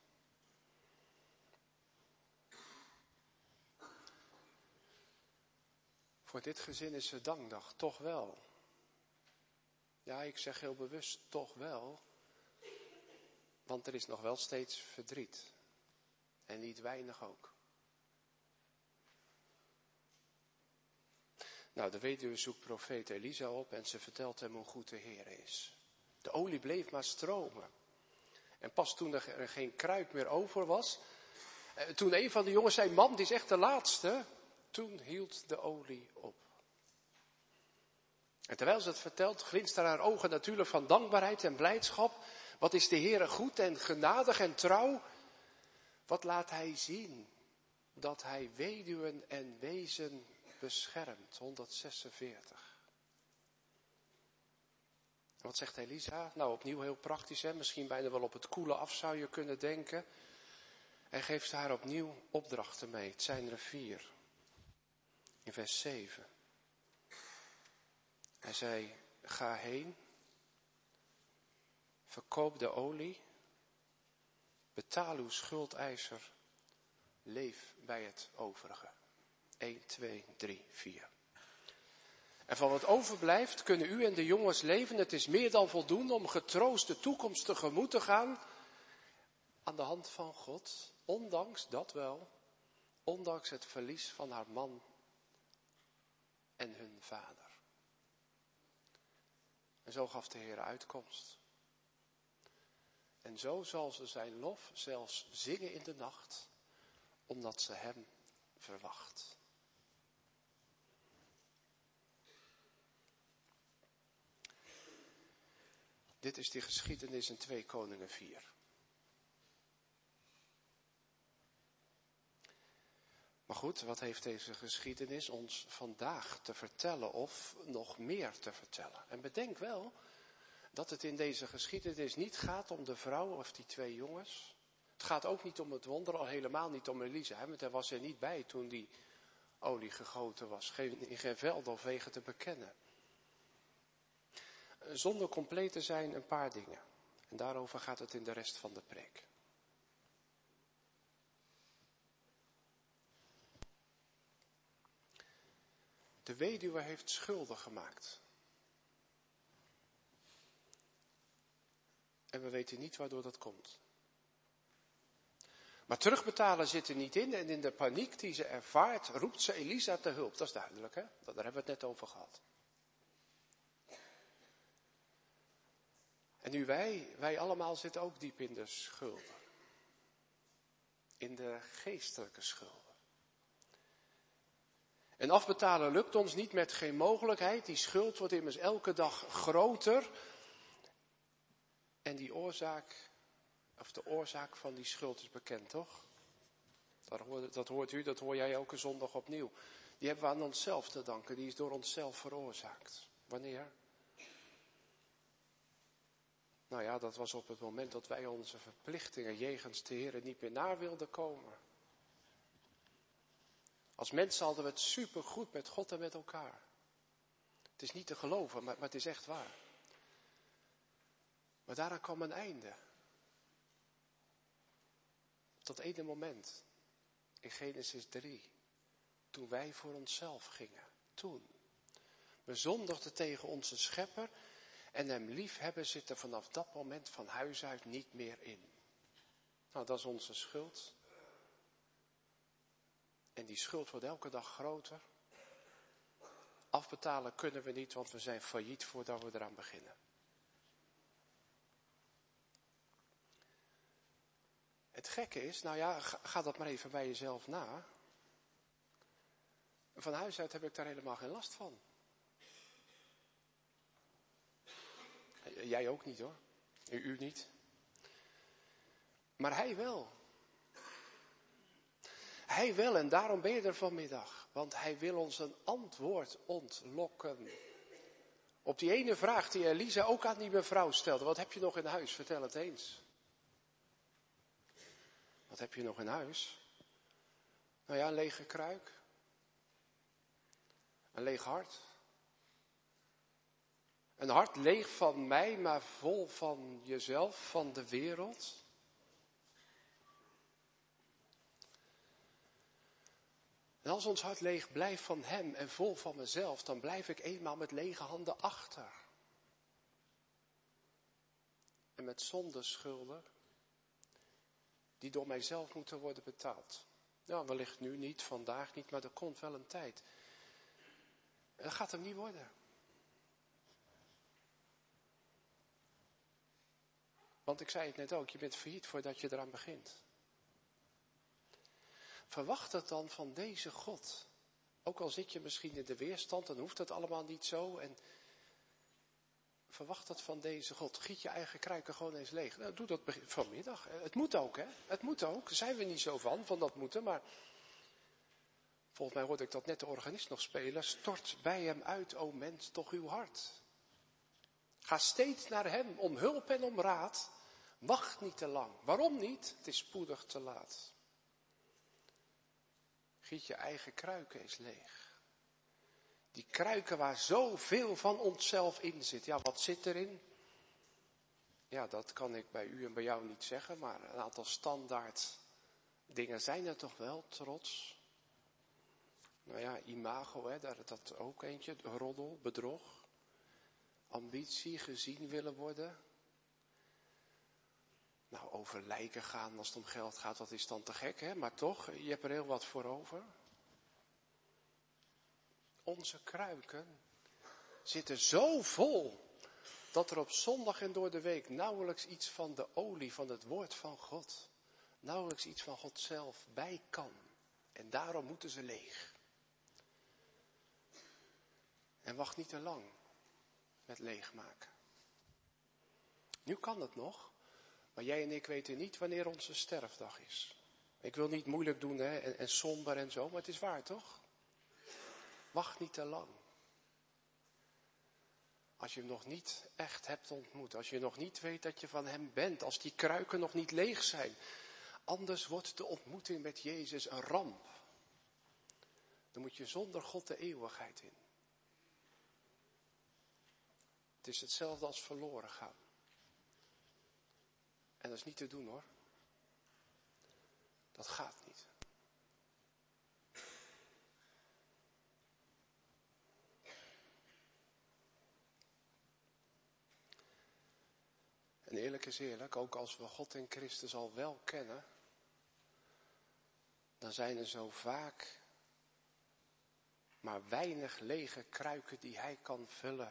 Voor dit gezin is het dankdag, toch wel. Ja, ik zeg heel bewust toch wel. Want er is nog wel steeds verdriet. En niet weinig ook. Nou, de weduwe zoekt profeet Elisa op en ze vertelt hem hoe goed de Heer is. De olie bleef maar stromen. En pas toen er geen kruik meer over was, toen een van de jongens zei, man, dit is echt de laatste, toen hield de olie op. En terwijl ze het vertelt, glinsteren haar ogen natuurlijk van dankbaarheid en blijdschap. Wat is de Heere goed en genadig en trouw? Wat laat hij zien? Dat hij weduwen en wezen beschermt. honderdzesenveertig. En wat zegt Elisa? Nou, opnieuw heel praktisch, hè? Misschien bijna wel op het koele af zou je kunnen denken. Hij geeft haar opnieuw opdrachten mee. Het zijn er vier. In vers zeven. Hij zei, ga heen. Verkoop de olie. Betaal uw schuldeiser. Leef bij het overige. één, twee, drie, vier. En van wat overblijft kunnen u en de jongens leven. Het is meer dan voldoende om getroost de toekomst tegemoet te gaan. Aan de hand van God. Ondanks dat wel. Ondanks het verlies van haar man en hun vader. En zo gaf de Heer uitkomst. En zo zal ze zijn lof zelfs zingen in de nacht, omdat ze hem verwacht. Dit is die geschiedenis in twee Koningen vier. Maar goed, wat heeft deze geschiedenis ons vandaag te vertellen of nog meer te vertellen? En bedenk wel dat het in deze geschiedenis niet gaat om de vrouw of die twee jongens. Het gaat ook niet om het wonder, al helemaal niet om Elisa. Want hij was er niet bij toen die olie gegoten was. In geen velden of wegen te bekennen. Zonder compleet te zijn een paar dingen. En daarover gaat het in de rest van de preek. De weduwe heeft schulden gemaakt. En we weten niet waardoor dat komt. Maar terugbetalen zit er niet in. En in de paniek die ze ervaart, roept ze Elisa te hulp. Dat is duidelijk, hè? Daar hebben we het net over gehad. En nu wij, wij allemaal zitten ook diep in de schulden. In de geestelijke schulden. En afbetalen lukt ons niet met geen mogelijkheid. Die schuld wordt immers elke dag groter. En die oorzaak, of de oorzaak van die schuld is bekend, toch? Dat hoort, dat hoort u, dat hoor jij elke zondag opnieuw. Die hebben we aan onszelf te danken. Die is door onszelf veroorzaakt. Wanneer? Nou ja, dat was op het moment dat wij onze verplichtingen jegens de Heer niet meer na wilden komen. Als mensen hadden we het supergoed met God en met elkaar. Het is niet te geloven, maar, maar het is echt waar. Maar daaraan kwam een einde. Dat ene moment. In Genesis drie. Toen wij voor onszelf gingen. Toen. We zondigden tegen onze schepper. En hem liefhebben zit er vanaf dat moment van huis uit niet meer in. Nou, dat is onze schuld. En die schuld wordt elke dag groter. Afbetalen kunnen we niet, want we zijn failliet voordat we eraan beginnen. Het gekke is, nou ja, ga, ga dat maar even bij jezelf na. Van huis uit heb ik daar helemaal geen last van. Jij ook niet hoor. U, u niet. Maar hij wel. Hij wel en daarom ben je er vanmiddag. Want hij wil ons een antwoord ontlokken. Op die ene vraag die Elisa ook aan die mevrouw stelde. Wat heb je nog in huis? Vertel het eens. Wat heb je nog in huis? Nou ja, een lege kruik. Een leeg hart. Een hart leeg van mij, maar vol van jezelf, van de wereld. En als ons hart leeg blijft van hem en vol van mezelf, dan blijf ik eenmaal met lege handen achter. En met zondeschulden die door mijzelf moeten worden betaald. Ja, wellicht nu niet, vandaag niet, maar er komt wel een tijd. En dat gaat hem niet worden. Want ik zei het net ook, je bent failliet voordat je eraan begint. Verwacht het dan van deze God. Ook al zit je misschien in de weerstand, dan hoeft het allemaal niet zo. En verwacht het van deze God. Giet je eigen kruiken gewoon eens leeg. Nou, doe dat vanmiddag. Het moet ook, hè. Het moet ook. Daar zijn we niet zo van, van dat moeten. Maar volgens mij hoorde ik dat net de organist nog spelen. Stort bij hem uit, o mens, toch uw hart. Ga steeds naar hem om hulp en om raad. Wacht niet te lang. Waarom niet? Het is spoedig te laat. Giet je eigen kruiken eens leeg. Die kruiken waar zoveel van onszelf in zit. Ja, wat zit erin? Ja, dat kan ik bij u en bij jou niet zeggen, maar een aantal standaard dingen zijn er toch wel, trots. Nou ja, imago, hè, daar dat ook eentje, roddel, bedrog. Ambitie, gezien willen worden. Nou, over lijken gaan als het om geld gaat, dat is dan te gek, hè? Maar toch, je hebt er heel wat voor over. Onze kruiken zitten zo vol, dat er op zondag en door de week nauwelijks iets van de olie van het woord van God, nauwelijks iets van God zelf bij kan. En daarom moeten ze leeg. En wacht niet te lang met leegmaken. Nu kan het nog. Maar jij en ik weten niet wanneer onze sterfdag is. Ik wil niet moeilijk doen hè, en, en somber en zo, maar het is waar toch? Wacht niet te lang. Als je hem nog niet echt hebt ontmoet, als je nog niet weet dat je van hem bent, als die kruiken nog niet leeg zijn. Anders wordt de ontmoeting met Jezus een ramp. Dan moet je zonder God de eeuwigheid in. Het is hetzelfde als verloren gaan. En dat is niet te doen hoor. Dat gaat niet. En eerlijk is eerlijk, ook als we God en Christus al wel kennen, dan zijn er zo vaak maar weinig lege kruiken die hij kan vullen.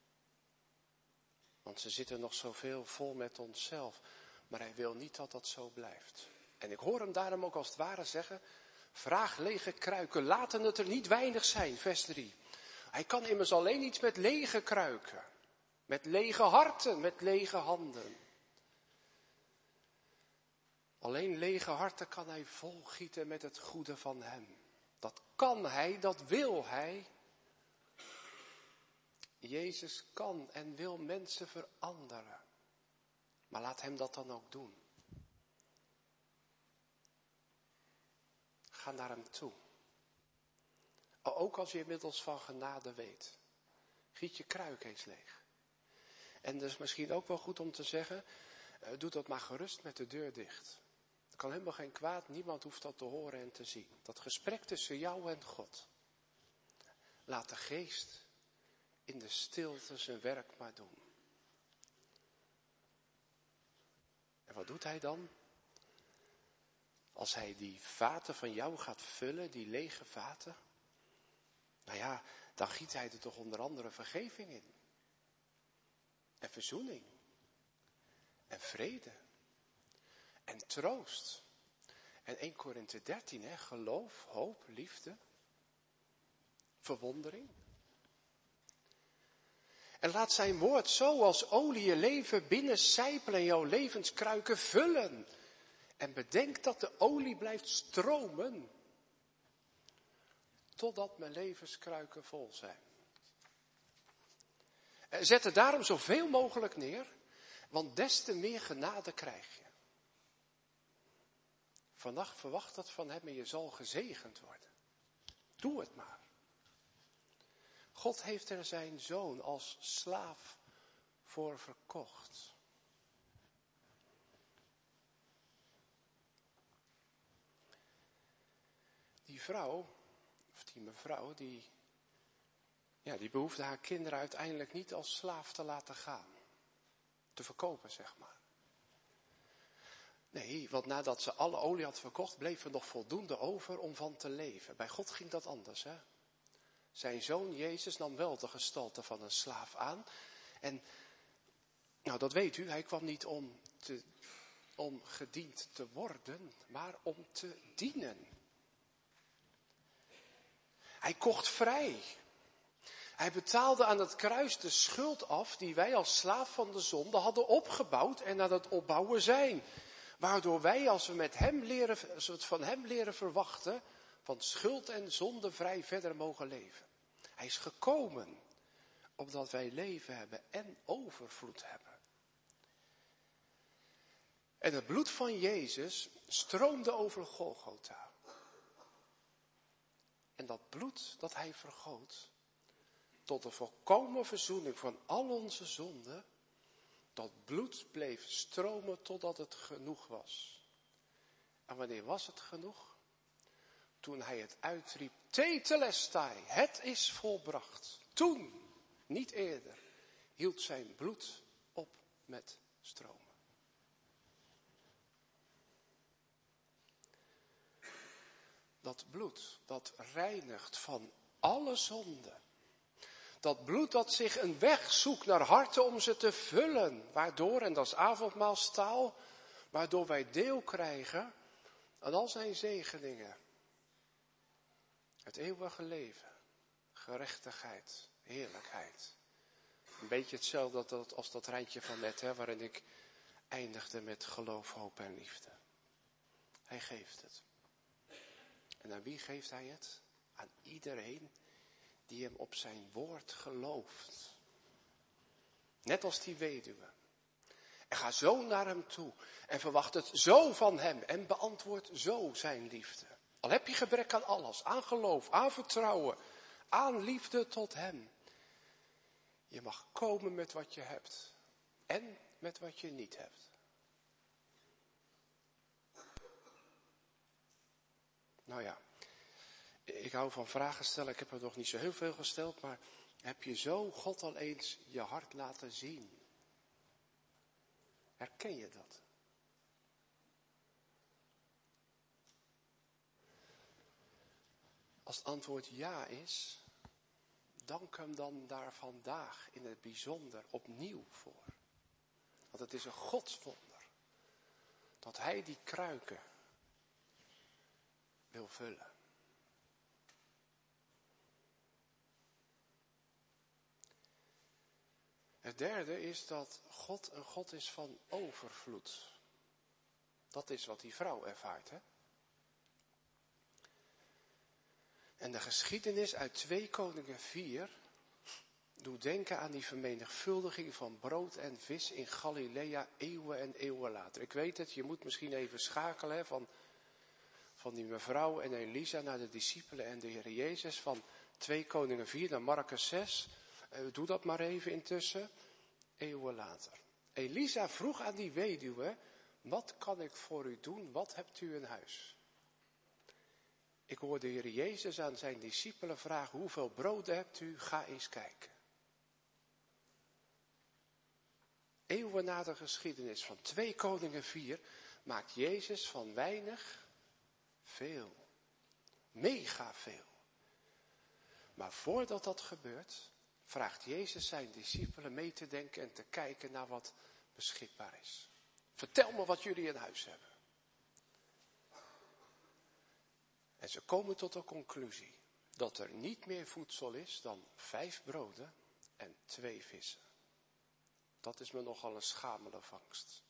Want ze zitten nog zoveel vol met onszelf. Maar hij wil niet dat dat zo blijft. En ik hoor hem daarom ook als het ware zeggen, vraag lege kruiken, laten het er niet weinig zijn, vers drie. Hij kan immers alleen iets met lege kruiken. Met lege harten, met lege handen. Alleen lege harten kan hij volgieten met het goede van hem. Dat kan hij, dat wil hij. Jezus kan en wil mensen veranderen. Maar laat hem dat dan ook doen. Ga naar hem toe. Ook als je inmiddels van genade weet. Giet je kruik eens leeg. En dat is misschien ook wel goed om te zeggen, doe dat maar gerust met de deur dicht. Er kan helemaal geen kwaad, niemand hoeft dat te horen en te zien. Dat gesprek tussen jou en God. Laat de geest in de stilte zijn werk maar doen. En wat doet hij dan? Als hij die vaten van jou gaat vullen, die lege vaten. Nou ja, dan giet hij er toch onder andere vergeving in. En verzoening. En vrede. en troost. En eerste Korinthe dertien, hè, geloof, hoop, liefde, verwondering. En laat zijn woord zo als olie je leven binnensijpelen en jouw levenskruiken vullen. En bedenk dat de olie blijft stromen, totdat mijn levenskruiken vol zijn. Zet er daarom zoveel mogelijk neer, want des te meer genade krijg je. Vannacht verwacht dat van hem en je zal gezegend worden. Doe het maar. God heeft er zijn zoon als slaaf voor verkocht. Die vrouw, of die mevrouw, die, ja, die behoefde haar kinderen uiteindelijk niet als slaaf te laten gaan. Te verkopen, zeg maar. Nee, want nadat ze alle olie had verkocht, bleef er nog voldoende over om van te leven. Bij God ging dat anders, hè. Zijn zoon Jezus nam wel de gestalte van een slaaf aan. En, nou dat weet u, hij kwam niet om, te, om gediend te worden, maar om te dienen. Hij kocht vrij. Hij betaalde aan het kruis de schuld af die wij als slaaf van de zonde hadden opgebouwd en aan het opbouwen zijn. Waardoor wij, als we, met hem leren, als we het van hem leren verwachten, van schuld en zonde vrij verder mogen leven. Hij is gekomen, opdat wij leven hebben en overvloed hebben. En het bloed van Jezus stroomde over Golgotha. En dat bloed dat hij vergoot, tot de volkomen verzoening van al onze zonden, dat bloed bleef stromen totdat het genoeg was. En wanneer was het genoeg? Toen hij het uitriep, tetelestai, het is volbracht. Toen, niet eerder, hield zijn bloed op met stromen. Dat bloed, dat reinigt van alle zonde. Dat bloed dat zich een weg zoekt naar harten om ze te vullen. Waardoor, en dat is avondmaalstaal, waardoor wij deel krijgen aan al zijn zegeningen. Het eeuwige leven, gerechtigheid, heerlijkheid. Een beetje hetzelfde als dat rijtje van net, hè, waarin ik eindigde met geloof, hoop en liefde. Hij geeft het. En aan wie geeft hij het? Aan iedereen die hem op zijn woord gelooft. Net als die weduwe. En ga zo naar hem toe en verwacht het zo van hem en beantwoord zo zijn liefde. Al heb je gebrek aan alles, aan geloof, aan vertrouwen, aan liefde tot hem. Je mag komen met wat je hebt en met wat je niet hebt. Nou ja, ik hou van vragen stellen, ik heb er nog niet zo heel veel gesteld, maar heb je zo God al eens je hart laten zien? Herken je dat? Als het antwoord ja is, dank hem dan daar vandaag in het bijzonder opnieuw voor. Want het is een godswonder dat hij die kruiken wil vullen. Het derde is dat God een God is van overvloed. Dat is wat die vrouw ervaart, hè? En de geschiedenis uit twee Koningen vier doet denken aan die vermenigvuldiging van brood en vis in Galilea eeuwen en eeuwen later. Ik weet het, je moet misschien even schakelen hè, van, van die mevrouw en Elisa naar de discipelen en de Heer Jezus. Van twee Koningen vier naar Markus zes. Uh, doe dat maar even intussen. Eeuwen later. Elisa vroeg aan die weduwe, wat kan ik voor u doen? Wat hebt u in huis? Ik hoor de Heer Jezus aan zijn discipelen vragen, hoeveel broden hebt u? Ga eens kijken. Eeuwen na de geschiedenis van twee Koningen vier maakt Jezus van weinig veel. Mega veel. Maar voordat dat gebeurt, vraagt Jezus zijn discipelen mee te denken en te kijken naar wat beschikbaar is. Vertel me wat jullie in huis hebben. En ze komen tot de conclusie dat er niet meer voedsel is dan vijf broden en twee vissen. Dat is me nogal een schamele vangst.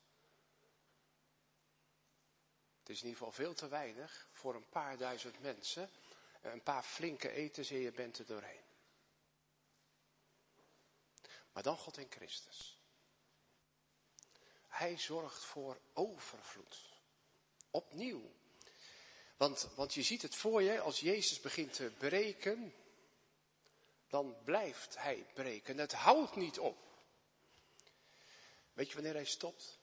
Het is in ieder geval veel te weinig voor een paar duizend mensen. Een paar flinke etens en je bent er doorheen. Maar dan God in Christus. Hij zorgt voor overvloed. Opnieuw. Want, want je ziet het voor je, als Jezus begint te breken, dan blijft hij breken. Het houdt niet op. Weet je wanneer hij stopt?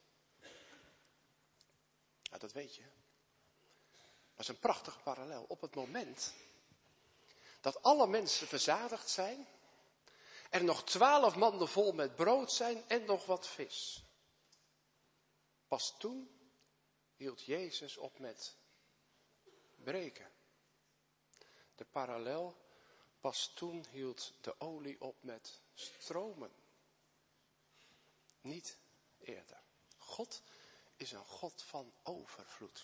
Ja, dat weet je. Dat is een prachtige parallel. Op het moment dat alle mensen verzadigd zijn, er nog twaalf manden vol met brood zijn en nog wat vis. Pas toen hield Jezus op met breken. De parallel, pas toen hield de olie op met stromen. Niet eerder. God is een God van overvloed.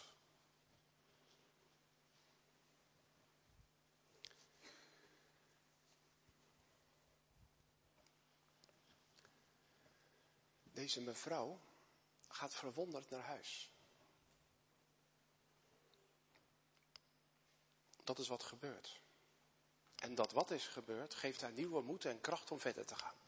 Deze mevrouw gaat verwonderd naar huis. Dat is wat gebeurt. En dat wat is gebeurd, geeft haar nieuwe moed en kracht om verder te gaan.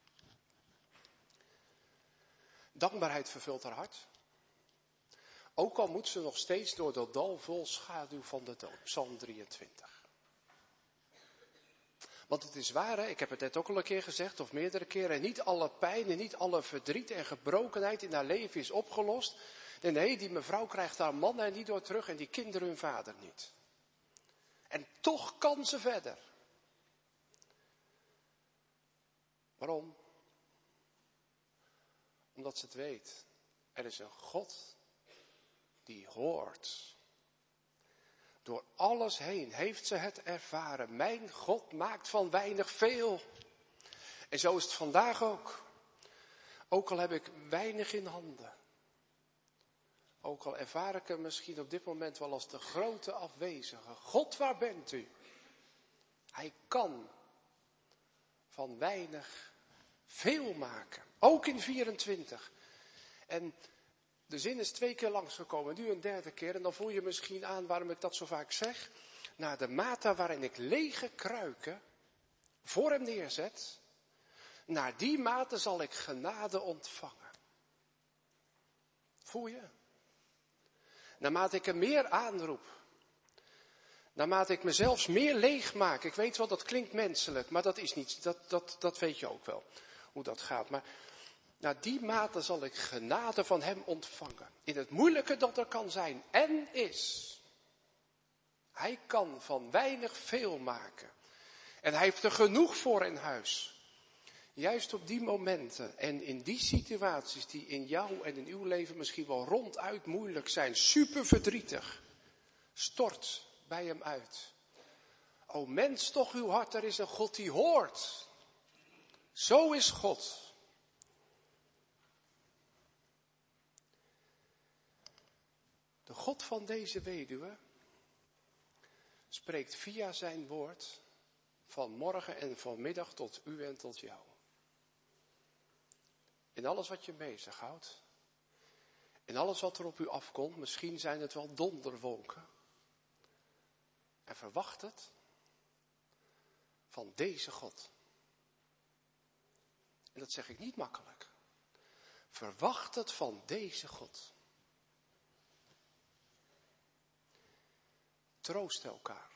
Dankbaarheid vervult haar hart. Ook al moet ze nog steeds door dat dal vol schaduw van de dood. Psalm drieëntwintig. Want het is waar, hè? Ik heb het net ook al een keer gezegd, of meerdere keren. Niet alle pijn en niet alle verdriet en gebrokenheid in haar leven is opgelost. Nee, nee, die mevrouw krijgt haar man er niet door terug en die kinderen hun vader niet. En toch kan ze verder. Waarom? Omdat ze het weet. Er is een God die hoort. Door alles heen heeft ze het ervaren. Mijn God maakt van weinig veel. En zo is het vandaag ook. Ook al heb ik weinig in handen. Ook al ervaar ik hem misschien op dit moment wel als de grote afwezige. God, waar bent u? Hij kan van weinig veel maken. Ook in vierentwintig. En de zin is twee keer langsgekomen, nu een derde keer. En dan voel je misschien aan waarom ik dat zo vaak zeg. Naar de mate waarin ik lege kruiken voor hem neerzet. Naar die mate zal ik genade ontvangen. Voel je? Naarmate ik hem meer aanroep. Naarmate ik mezelf meer leeg maak. Ik weet wel, dat klinkt menselijk, maar dat is niet. Dat, dat, dat weet je ook wel, hoe dat gaat. Maar naar die mate zal ik genade van hem ontvangen. In het moeilijke dat er kan zijn en is. Hij kan van weinig veel maken. En hij heeft er genoeg voor in huis. Juist op die momenten en in die situaties die in jou en in uw leven misschien wel ronduit moeilijk zijn. Super verdrietig. Stort bij hem uit. O mens, toch uw hart, er is een God die hoort. Zo is God. De God van deze weduwe spreekt via zijn woord van morgen en vanmiddag tot u en tot jou. In alles wat je bezighoudt, in alles wat er op u afkomt, misschien zijn het wel donderwolken. En verwacht het van deze God. En dat zeg ik niet makkelijk. Verwacht het van deze God. Troost elkaar.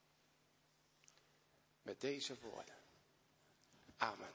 Met deze woorden. Amen.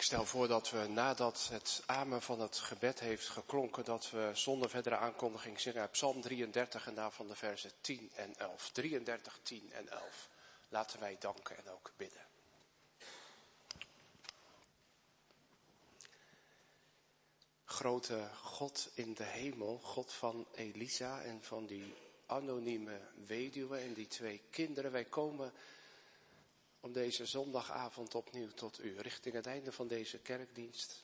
stel voor dat we nadat het amen van het gebed heeft geklonken, dat we zonder verdere aankondiging zingen uit Psalm drieëndertig en daarvan de versen tien en elf. drieëndertig, tien en elf. Laten wij danken en ook bidden. Grote God in de hemel, God van Elisa en van die anonieme weduwe en die twee kinderen. Wij komen om deze zondagavond opnieuw tot u, richting het einde van deze kerkdienst.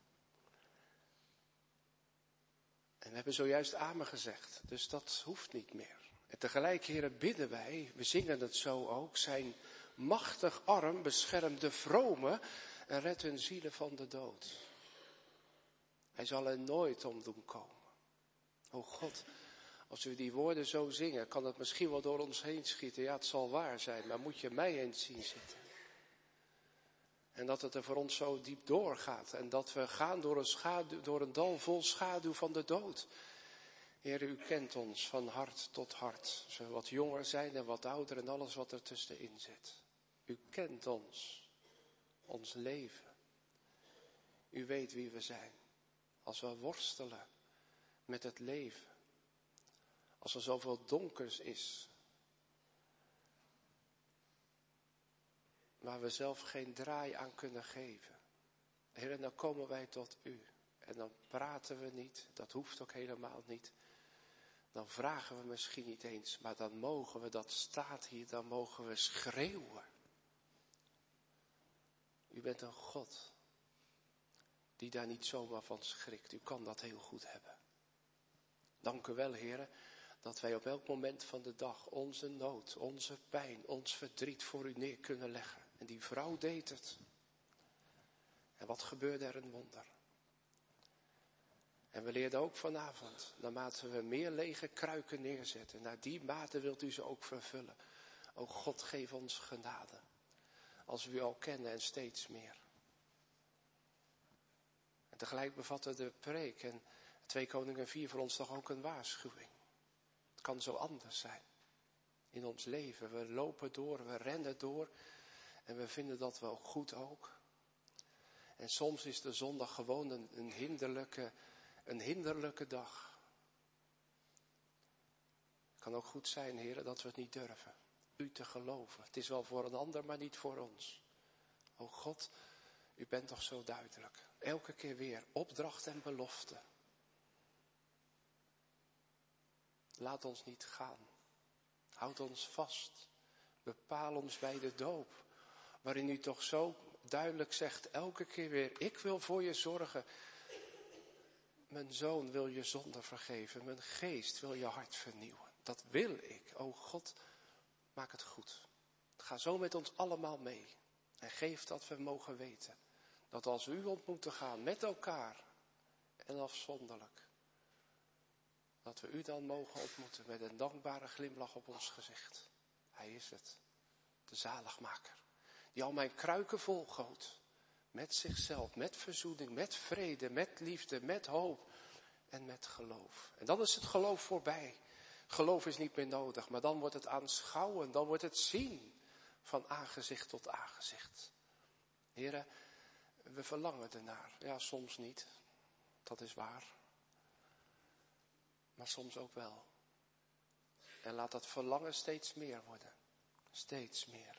En we hebben zojuist amen gezegd, dus dat hoeft niet meer. En tegelijk, heren, bidden wij, we zingen het zo ook, zijn machtig arm beschermt de vromen en redt hun zielen van de dood. Hij zal er nooit om doen komen. O God, als we die woorden zo zingen, kan het misschien wel door ons heen schieten. Ja, het zal waar zijn, maar moet je mij eens zien zitten. En dat het er voor ons zo diep doorgaat. En dat we gaan door een, schaduw, door een dal vol schaduw van de dood. Heer, u kent ons van hart tot hart. Als we wat jonger zijn en wat ouder en alles wat er tussenin zit. U kent ons, ons leven. U weet wie we zijn. Als we worstelen met het leven. Als er zoveel donkers is. Waar we zelf geen draai aan kunnen geven. Heer, en dan komen wij tot u. En dan praten we niet. Dat hoeft ook helemaal niet. Dan vragen we misschien niet eens. Maar dan mogen we, dat staat hier, dan mogen we schreeuwen. U bent een God. Die daar niet zomaar van schrikt. U kan dat heel goed hebben. Dank u wel, heren, dat wij op elk moment van de dag onze nood, onze pijn, ons verdriet voor u neer kunnen leggen. En die vrouw deed het. En wat gebeurde er een wonder. En we leerden ook vanavond, naarmate we meer lege kruiken neerzetten, naar die mate wilt u ze ook vervullen. O God, geef ons genade. Als we u al kennen en steeds meer. En tegelijk bevatte de preek en twee Koningen vier voor ons toch ook een waarschuwing. Het kan zo anders zijn in ons leven. We lopen door, we rennen door en we vinden dat wel goed ook. En soms is de zondag gewoon een, een, hinderlijke, een hinderlijke dag. Het kan ook goed zijn, heren, dat we het niet durven. U te geloven. Het is wel voor een ander, maar niet voor ons. O God, u bent toch zo duidelijk. Elke keer weer opdracht en belofte. Laat ons niet gaan. Houd ons vast. Bepaal ons bij de doop. Waarin u toch zo duidelijk zegt, elke keer weer, ik wil voor je zorgen. Mijn zoon wil je zonde vergeven. Mijn geest wil je hart vernieuwen. Dat wil ik. O God, maak het goed. Ga zo met ons allemaal mee. En geef dat we mogen weten. Dat als we u ontmoeten gaan met elkaar en afzonderlijk. Dat we u dan mogen ontmoeten met een dankbare glimlach op ons gezicht. Hij is het. De zaligmaker. Die al mijn kruiken volgoot. Met zichzelf, met verzoening, met vrede, met liefde, met hoop en met geloof. En dan is het geloof voorbij. Geloof is niet meer nodig, maar dan wordt het aanschouwen, dan wordt het zien van aangezicht tot aangezicht. Heren, we verlangen ernaar. Ja, soms niet. Dat is waar. Maar soms ook wel. En laat dat verlangen steeds meer worden. Steeds meer.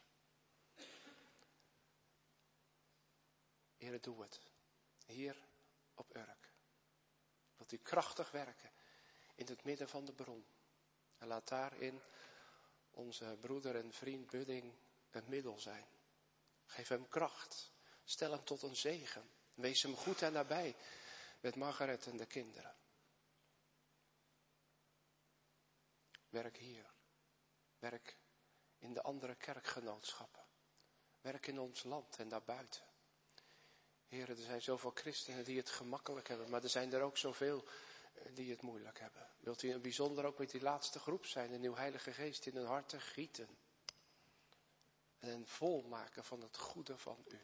Heren, doe het. Hier op Urk. Wilt u krachtig werken in het midden van de bron. En laat daarin onze broeder en vriend Budding een middel zijn. Geef hem kracht. Stel hem tot een zegen. Wees hem goed en nabij met Margaret en de kinderen. Werk hier. Werk in de andere kerkgenootschappen. Werk in ons land en daarbuiten. Heren, er zijn zoveel christenen die het gemakkelijk hebben, maar er zijn er ook zoveel die het moeilijk hebben. Wilt u in het bijzonder ook met die laatste groep zijn en uw Heilige Geest in hun harten gieten. En hen volmaken van het goede van u.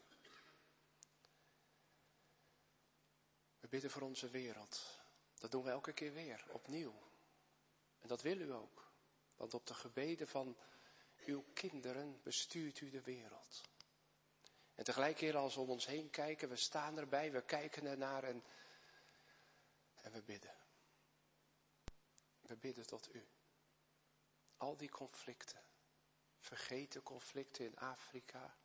We bidden voor onze wereld. Dat doen we elke keer weer, opnieuw. En dat wil u ook. Want op de gebeden van uw kinderen bestuurt u de wereld. En tegelijk, Heer, als we om ons heen kijken, we staan erbij, we kijken ernaar en, en we bidden. We bidden tot u. Al die conflicten, vergeten conflicten in Afrika.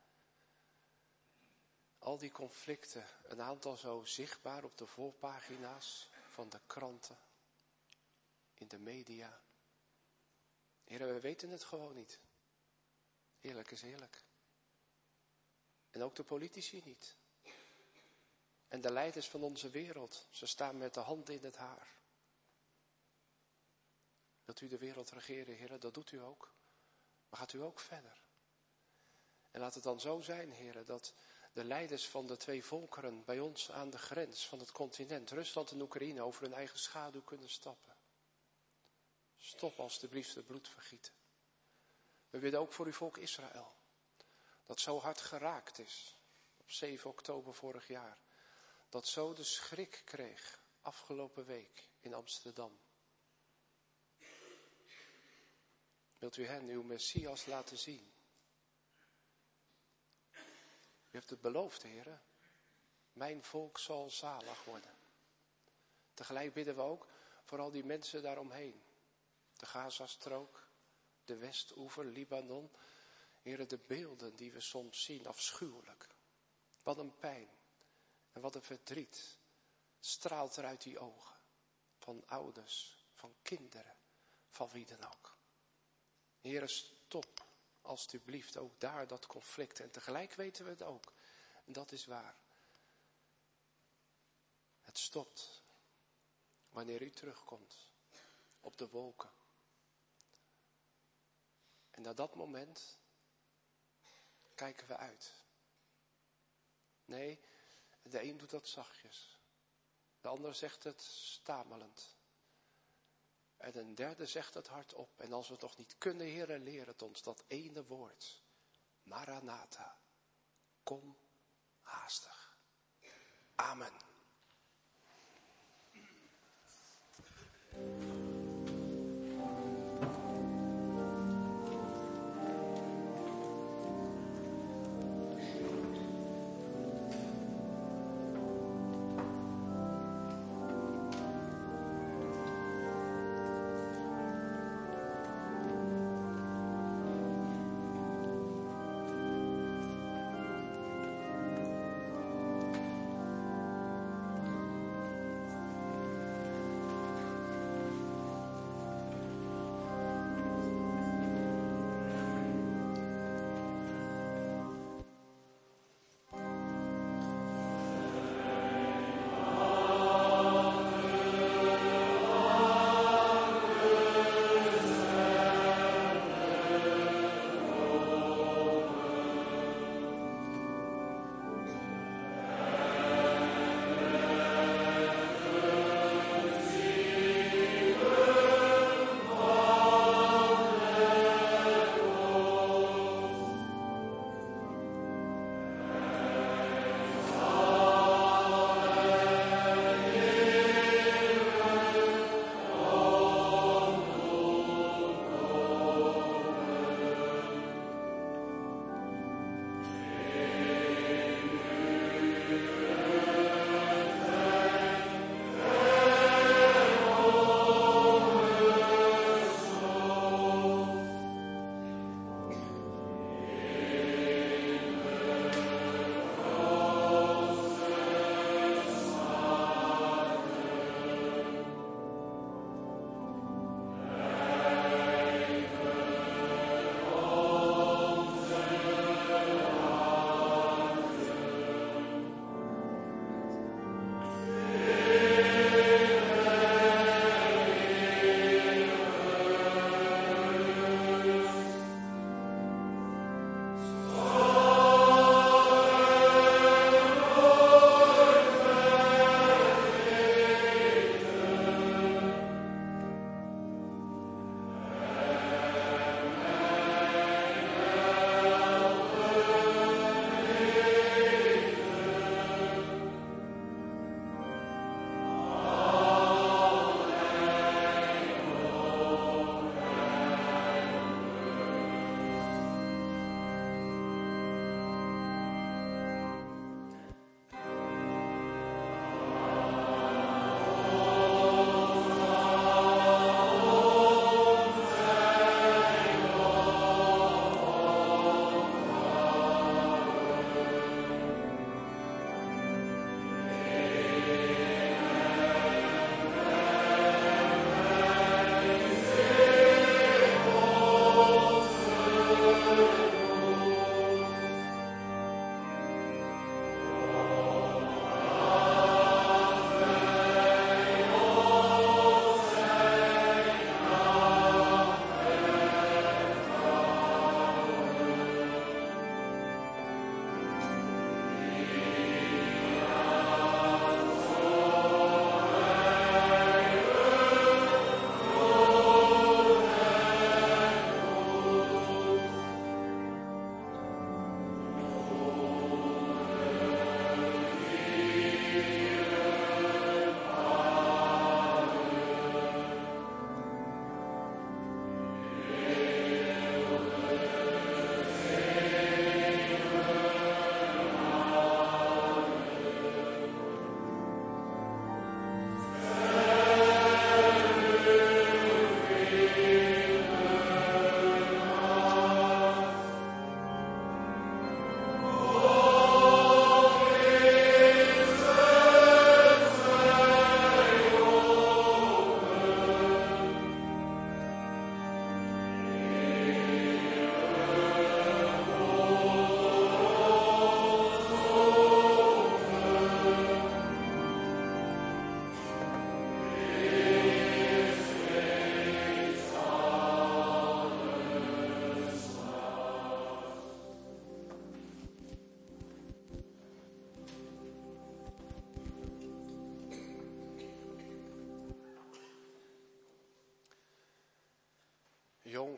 Al die conflicten, een aantal zo zichtbaar op de voorpagina's van de kranten, in de media. Heer, we weten het gewoon niet. Eerlijk is eerlijk. En ook de politici niet. En de leiders van onze wereld, ze staan met de hand in het haar. Wilt u de wereld regeren, Heer? Dat doet u ook. Maar gaat u ook verder. En laat het dan zo zijn, Heer, dat de leiders van de twee volkeren bij ons aan de grens van het continent, Rusland en Oekraïne, over hun eigen schaduw kunnen stappen. Stop alstublieft het bloedvergieten. We bidden ook voor uw volk Israël. Dat zo hard geraakt is. Op zeven oktober vorig jaar. Dat zo de schrik kreeg afgelopen week in Amsterdam. Wilt u hen uw Messias laten zien? U heeft het beloofd, Heer. Mijn volk zal zalig worden. Tegelijk bidden we ook voor al die mensen daaromheen. De Gazastrook, de Westoever, Libanon. Heer, de beelden die we soms zien, afschuwelijk. Wat een pijn en wat een verdriet straalt er uit die ogen. Van ouders, van kinderen, van wie dan ook. Heer, stop alstublieft ook daar dat conflict. En tegelijk weten we het ook. En dat is waar. Het stopt wanneer u terugkomt op de wolken. En naar dat moment kijken we uit. Nee, de een doet dat zachtjes. De ander zegt het stamelend. En een derde zegt het hardop. En als we het nog niet kunnen, Heer, leer het ons dat ene woord. Maranatha. Kom haastig. Amen.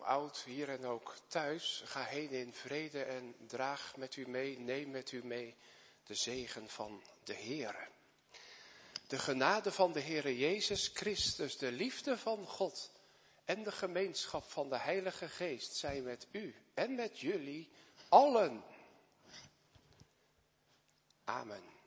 oud, hier en ook thuis. Ga heen in vrede en draag met u mee, neem met u mee de zegen van de Heere. De genade van de Heere Jezus Christus, de liefde van God en de gemeenschap van de Heilige Geest zijn met u en met jullie allen. Amen.